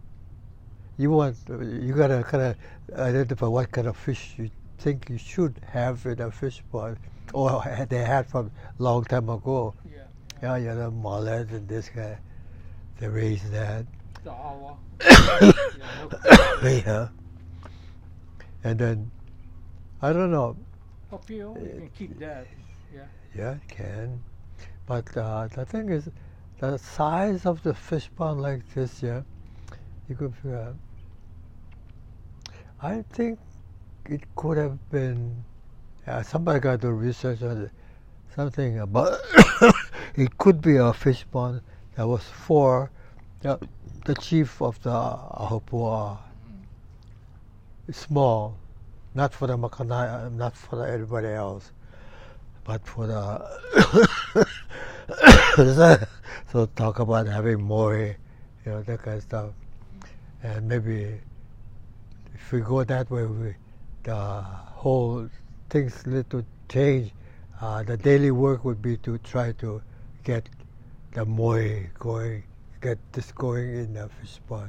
Speaker 2: you gotta kind of identify what kind of fish you think you should have in a fish pond, or they had from long time ago.
Speaker 1: Yeah.
Speaker 2: Yeah, the mullet and this guy, they raise that.
Speaker 1: The awa.
Speaker 2: Yeah. And then, I don't know.
Speaker 1: Papio, you can keep that. Yeah.
Speaker 2: Yeah, it can. But the thing is, the size of the fish pond like this, yeah, you could figure out. I think it could have been, somebody got to research on it, something about, it could be a fish pond that was for the chief of the Ahopua. Small, not for the Makanai, not for everybody else, but for the so talk about having more, that kind of stuff, and maybe if we go that way, the whole things need to change. The daily work would be to try to get the moe going, get this going in the fish pond.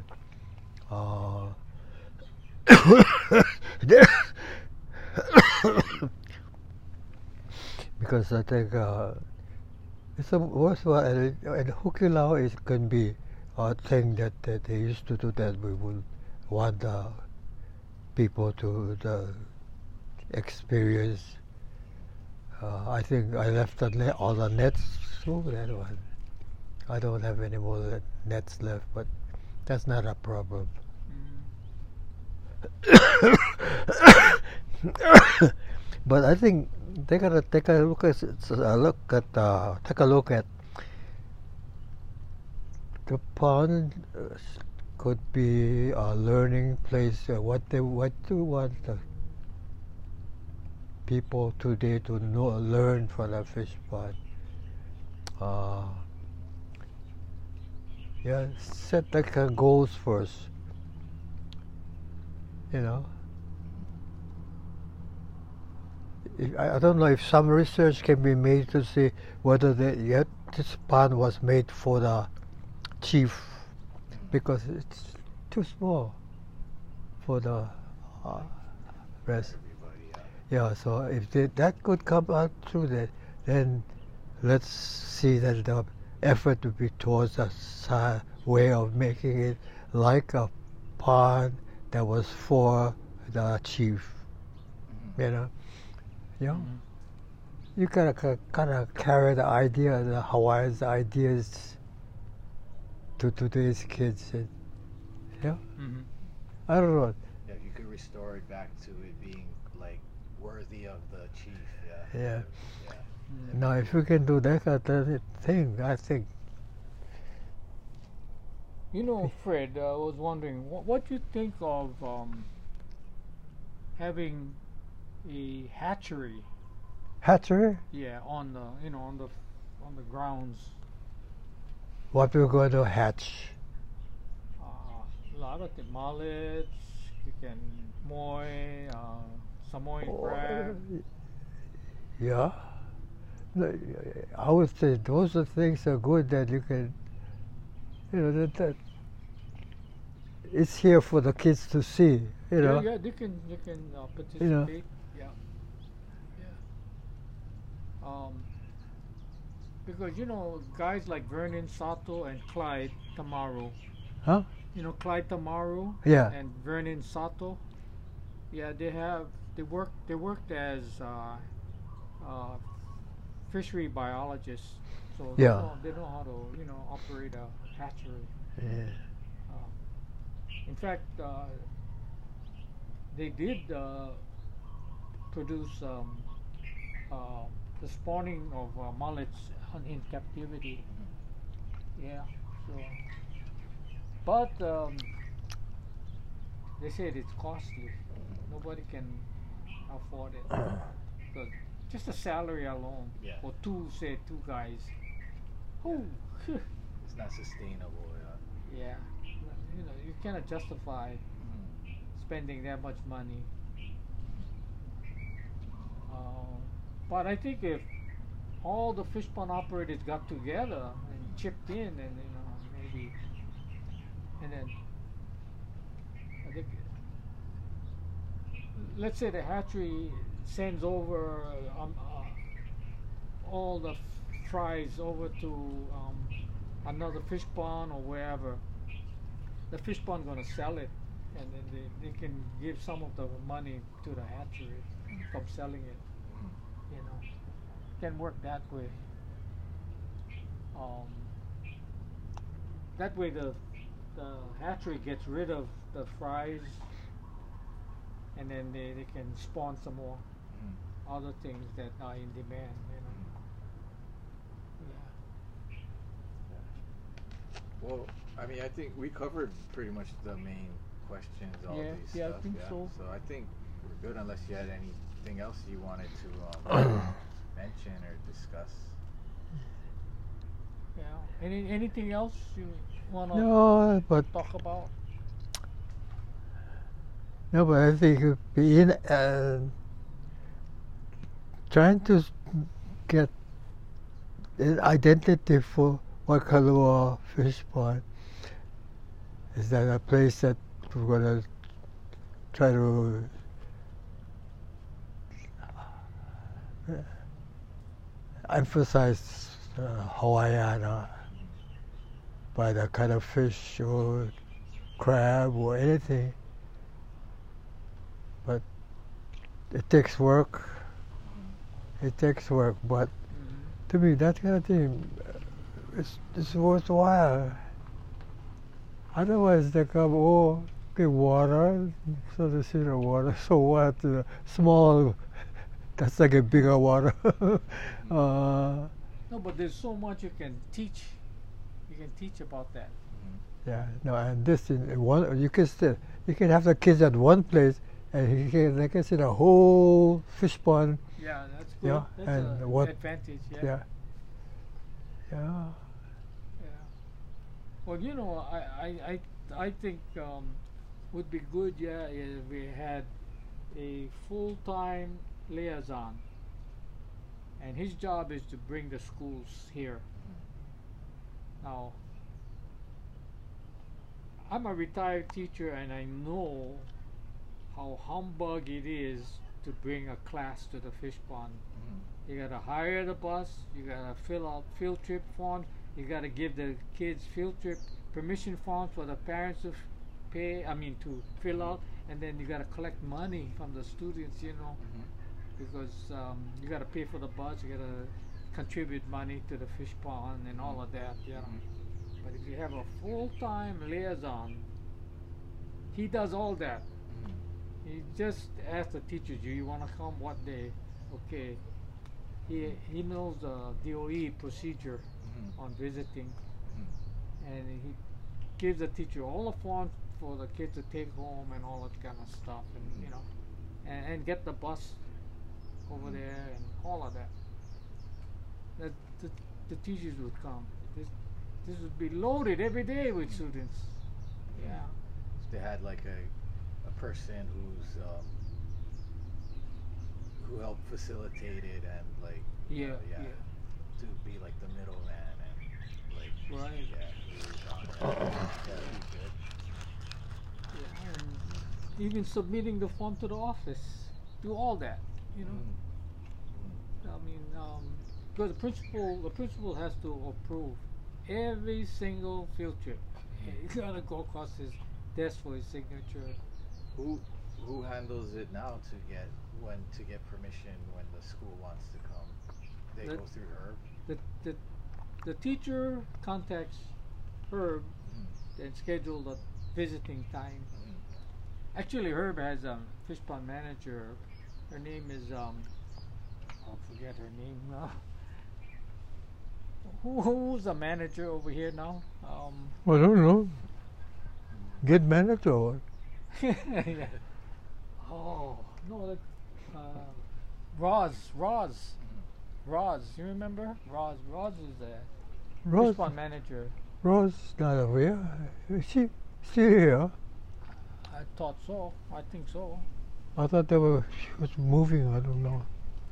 Speaker 2: Because I think it's a worthwhile, and Hukilau can be a thing that they used to do that we would want people to experience. I think I left all the nets through that one. I don't have any more nets left, but that's not a problem. But I think they gotta take a look at the pond. Could be a learning place. What do you want the people today to learn from the fish pond? Set like goals first. I don't know if some research can be made to see whether this pond was made for the chief, because it's too small for the rest. Yeah, so if that could come out through that, then let's see that the effort to be towards a way of making it like a pond that was for the chief. You know,
Speaker 1: Mhm.
Speaker 2: you gotta kind of carry the idea, the Hawaiians' ideas, to today's kids.
Speaker 1: Mhm.
Speaker 2: I don't know.
Speaker 3: Yeah, you could restore it back to it being like worthy of the chief. Yeah.
Speaker 2: Yeah.
Speaker 3: Yeah.
Speaker 1: Mhm.
Speaker 2: Now, if we can do that kind of thing, I think.
Speaker 1: You know, Fred, I was wondering what you think of having a hatchery.
Speaker 2: Hatchery,
Speaker 1: Yeah, on the on the grounds.
Speaker 2: what we're going to hatch.
Speaker 1: A lot of the mullets. You can moi, Samoan crab.
Speaker 2: Yeah. No, I would say those are things are good that you can, that it's here for the kids to see,
Speaker 1: Yeah, yeah, they can participate. Yeah, yeah. Because guys like Vernon Sato and Clyde Tamaru.
Speaker 2: Huh?
Speaker 1: Clyde Tamaru
Speaker 2: Yeah.
Speaker 1: and Vernon Sato. Yeah, they worked as fishery biologists, so
Speaker 2: Yeah.
Speaker 1: they know how to operate a hatchery.
Speaker 2: Yeah.
Speaker 1: In fact, they did produce the spawning of mullets in captivity. Yeah. So, but they said it's costly. Nobody can afford it. But just the salary alone
Speaker 3: Yeah.
Speaker 1: for two guys. Oh,
Speaker 3: It's not sustainable. Yeah.
Speaker 1: yeah. You cannot justify spending that much money. But I think if all the fish pond operators got together and chipped in, and maybe, and then I think, let's say the hatchery sends over all the fries over to another fish pond or wherever. The fish pond gonna sell it, and then they can give some of the money to the hatchery from selling it. Can work that way. That way the hatchery gets rid of the fries, and then they can spawn some more other things that are in demand. Yeah.
Speaker 3: Well, I mean, I think we covered pretty much the main questions, all
Speaker 1: Yeah,
Speaker 3: these
Speaker 1: yeah, I
Speaker 3: stuff.
Speaker 1: think so.
Speaker 3: So I think we're good unless you had anything else you wanted to mention or discuss.
Speaker 1: Yeah. Anything else you wanna
Speaker 2: No, but
Speaker 1: talk about?
Speaker 2: I think being trying to get an identity for Waikalua Fish Pond. Is that a place that we're gonna try to emphasize Hawaiiana by the kind of fish or crab or anything, but it takes work. It takes work, but to me that kind of thing it's worthwhile. Otherwise they come, okay, water, so they see the water, so what, small, that's like a bigger water.
Speaker 1: No, but there's so much you can teach. You can teach about that.
Speaker 2: Yeah, no, and this in one, you can have the kids at one place, and they can see the whole fish pond.
Speaker 1: Yeah, that's good.
Speaker 2: Yeah,
Speaker 1: That's
Speaker 2: and
Speaker 1: an
Speaker 2: what-
Speaker 1: advantage. Yeah.
Speaker 2: Yeah. Yeah.
Speaker 1: Yeah. Well, I think would be good, yeah, if we had a full-time liaison, and his job is to bring the schools here. Now, I'm a retired teacher, and I know how humbug it is to bring a class to the fish pond. You gotta hire the bus. You gotta fill out field trip forms. You gotta give the kids field trip permission forms for the parents to pay. I mean to fill out, and then you gotta collect money from the students. You know, because you gotta pay for the bus. You gotta contribute money to the fish pond and all of that. You know. But if you have a full-time liaison, he does all that. He just asks the teachers, "Do you want to come? What day?" Okay. He knows the DOE procedure on visiting, and he gives the teacher all the forms for the kids to take home and all that kind of stuff, and you know, and get the bus over there and all of that. That the teachers would come. This would be loaded every day with students. Yeah.
Speaker 3: They had like a person who helped facilitate it and like
Speaker 1: Yeah.
Speaker 3: to be like the middleman and like
Speaker 1: Right.
Speaker 3: that'd be good.
Speaker 1: Yeah, and even submitting the form to the office, do all that, you know. I mean, because the principal has to approve every single field trip. He's gotta go across his desk for his signature.
Speaker 3: Who handles it now to get permission when the school wants to come? They go through Herb.
Speaker 1: The teacher contacts Herb and schedule the visiting time. Actually, Herb has a fish pond manager. Her name is I'll forget her name now. Who's the manager over here now?
Speaker 2: I don't know. Get manager or what?
Speaker 1: Yeah. Oh no, that Roz. You remember Roz? Roz is the
Speaker 2: Rose,
Speaker 1: fish pond manager.
Speaker 2: Rose not over here. Is she still here?
Speaker 1: I thought so. I think so.
Speaker 2: I thought she was moving. I don't know.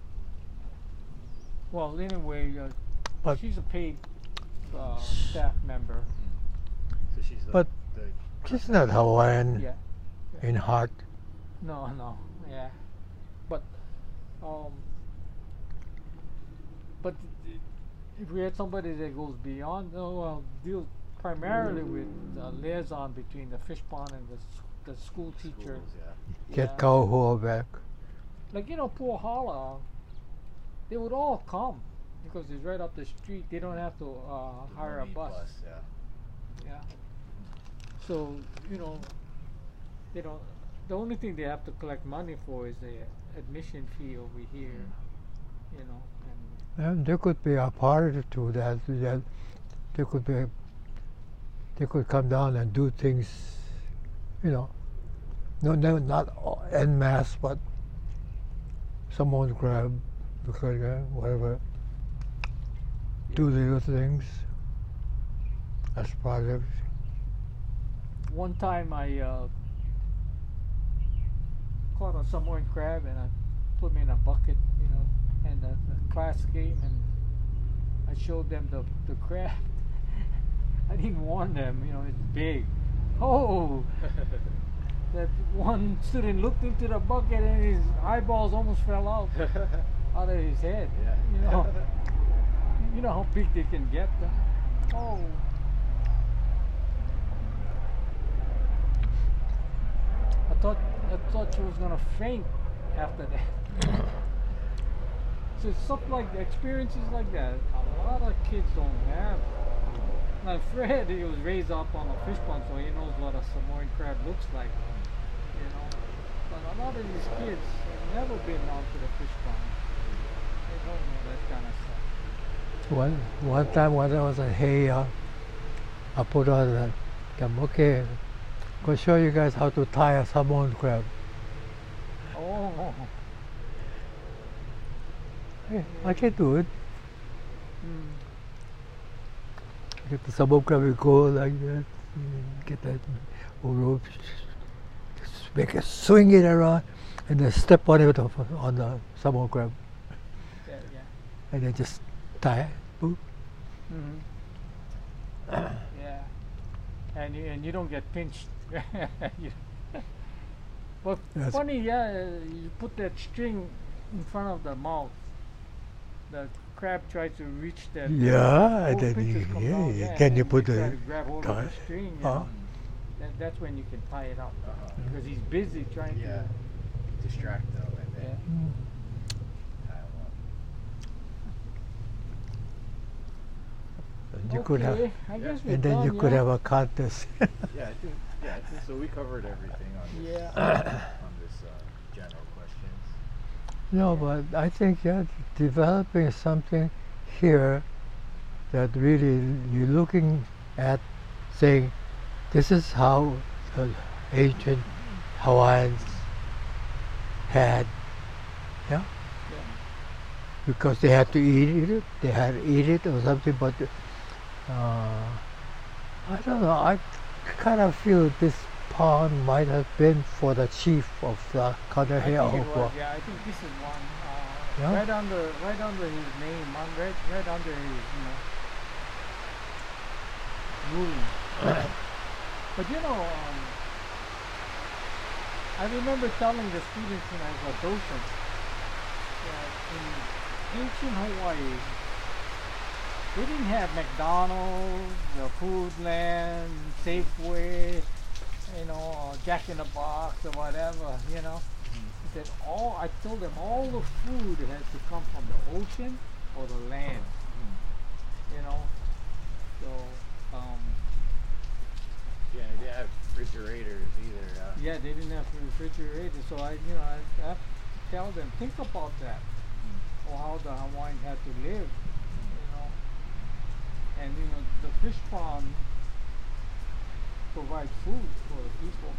Speaker 1: Well, anyway,
Speaker 2: But-
Speaker 1: she's a paid staff member.
Speaker 3: So she's
Speaker 2: But-
Speaker 3: the
Speaker 2: She's not Hawaiian
Speaker 1: Yeah.
Speaker 2: in heart.
Speaker 1: No. Yeah. But if we had somebody that goes beyond, deals primarily with the liaison between the fish pond and the school teacher.
Speaker 3: schools, yeah.
Speaker 2: Get
Speaker 1: Yeah.
Speaker 2: Kauhua back.
Speaker 1: Like Puahala, they would all come because it's right up the street. They don't have to
Speaker 3: The
Speaker 1: hire a
Speaker 3: Marine
Speaker 1: bus.
Speaker 3: yeah.
Speaker 1: Yeah. So they don't. The only thing they have to collect money for is the admission fee over here. You know, and
Speaker 2: And there could be a part to that. They could come down and do things, you know, no, not en masse, but someone grab, whatever, do little things as projects.
Speaker 1: one time I caught a Samoan crab and I put him in a bucket, you know, and the class came and I showed them the crab. I didn't warn them, you know, it's big. Oh, that one student looked into the bucket and his eyeballs almost fell out of his head.
Speaker 3: Yeah.
Speaker 1: You know how big they can get. Oh. I thought she was gonna faint after that. So it's stuff like experiences like that. A lot of kids don't have. Now Fred, he was raised up on a fish pond, so he knows what a Samoan crab looks like. You know, but a lot of these kids have never been out to the fish pond. They don't know that kind of stuff.
Speaker 2: One time when I was at Hay, I put on okay, go show you guys how to tie a Samoan crab.
Speaker 1: Oh.
Speaker 2: Hey, I can do it.
Speaker 1: Mm.
Speaker 2: Get the Samoan crab and go like that. Get that rope, make it, swing it around, and then step on it on the Samoan crab,
Speaker 1: Yeah.
Speaker 2: and then just tie it. Boop.
Speaker 1: Mm-hmm. Yeah. And you don't get pinched. But
Speaker 2: Yes.
Speaker 1: funny, yeah, you put that string in front of the mouth the crab tries to reach that.
Speaker 2: Yeah,
Speaker 1: whole
Speaker 2: then
Speaker 1: pinches come down,
Speaker 2: yeah,
Speaker 1: yeah,
Speaker 2: then
Speaker 1: and
Speaker 2: you put
Speaker 1: try
Speaker 2: the
Speaker 1: to grab hold of the
Speaker 2: tie-
Speaker 1: string.
Speaker 2: uh,
Speaker 1: That's when you can tie it up
Speaker 3: Uh-huh.
Speaker 1: because he's busy trying
Speaker 3: Yeah. Distract them and
Speaker 1: to.
Speaker 3: then
Speaker 1: Yeah.
Speaker 3: tie them up.
Speaker 2: you could have,
Speaker 1: Okay, I guess we're
Speaker 2: and then
Speaker 1: done,
Speaker 2: you could
Speaker 1: yeah?
Speaker 2: have a contest.
Speaker 3: Yeah, I think so. We covered everything on this.
Speaker 1: Yeah.
Speaker 3: On this general questions.
Speaker 2: No, but I think developing something here that really you're looking at, saying, this is how the ancient Hawaiians had, yeah, because they had to eat it, they had to eat it or something. But I don't know. I kind of feel this pond might have been for the chief of the
Speaker 1: I
Speaker 2: Kaneohe
Speaker 1: think it was,
Speaker 2: Okwa.
Speaker 1: yeah, I think this is one.
Speaker 2: Yeah?
Speaker 1: Right under his name, right under his, ruling. But I remember telling the students when I was a docent that in ancient Hawaii, they didn't have McDonald's, Foodland, Safeway, Jack in the Box or whatever, That I told them all the food has to come from the ocean or the land, So,
Speaker 3: Yeah, they didn't have refrigerators either.
Speaker 1: yeah, they didn't have refrigerators, so I have to tell them, think about that, or how the Hawaiians had to live, and the fish pond provides food for the people,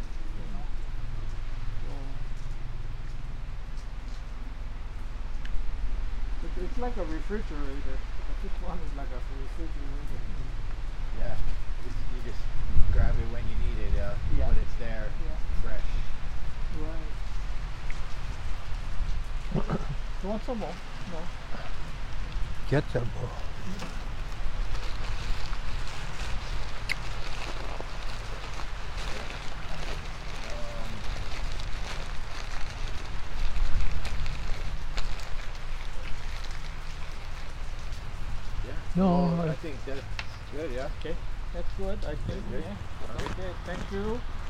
Speaker 1: So it's like a refrigerator. The fish pond is like a refrigerator.
Speaker 3: Yeah. You just grab it when you need it,
Speaker 1: Yeah.
Speaker 3: but it's there,
Speaker 1: Yeah.
Speaker 3: fresh.
Speaker 1: Right. You want some more? No.
Speaker 2: Get some more. No,
Speaker 3: Well, I think that's good, yeah.
Speaker 1: Okay, that's good. I think.
Speaker 3: Good.
Speaker 1: Yeah. Okay. Thank you.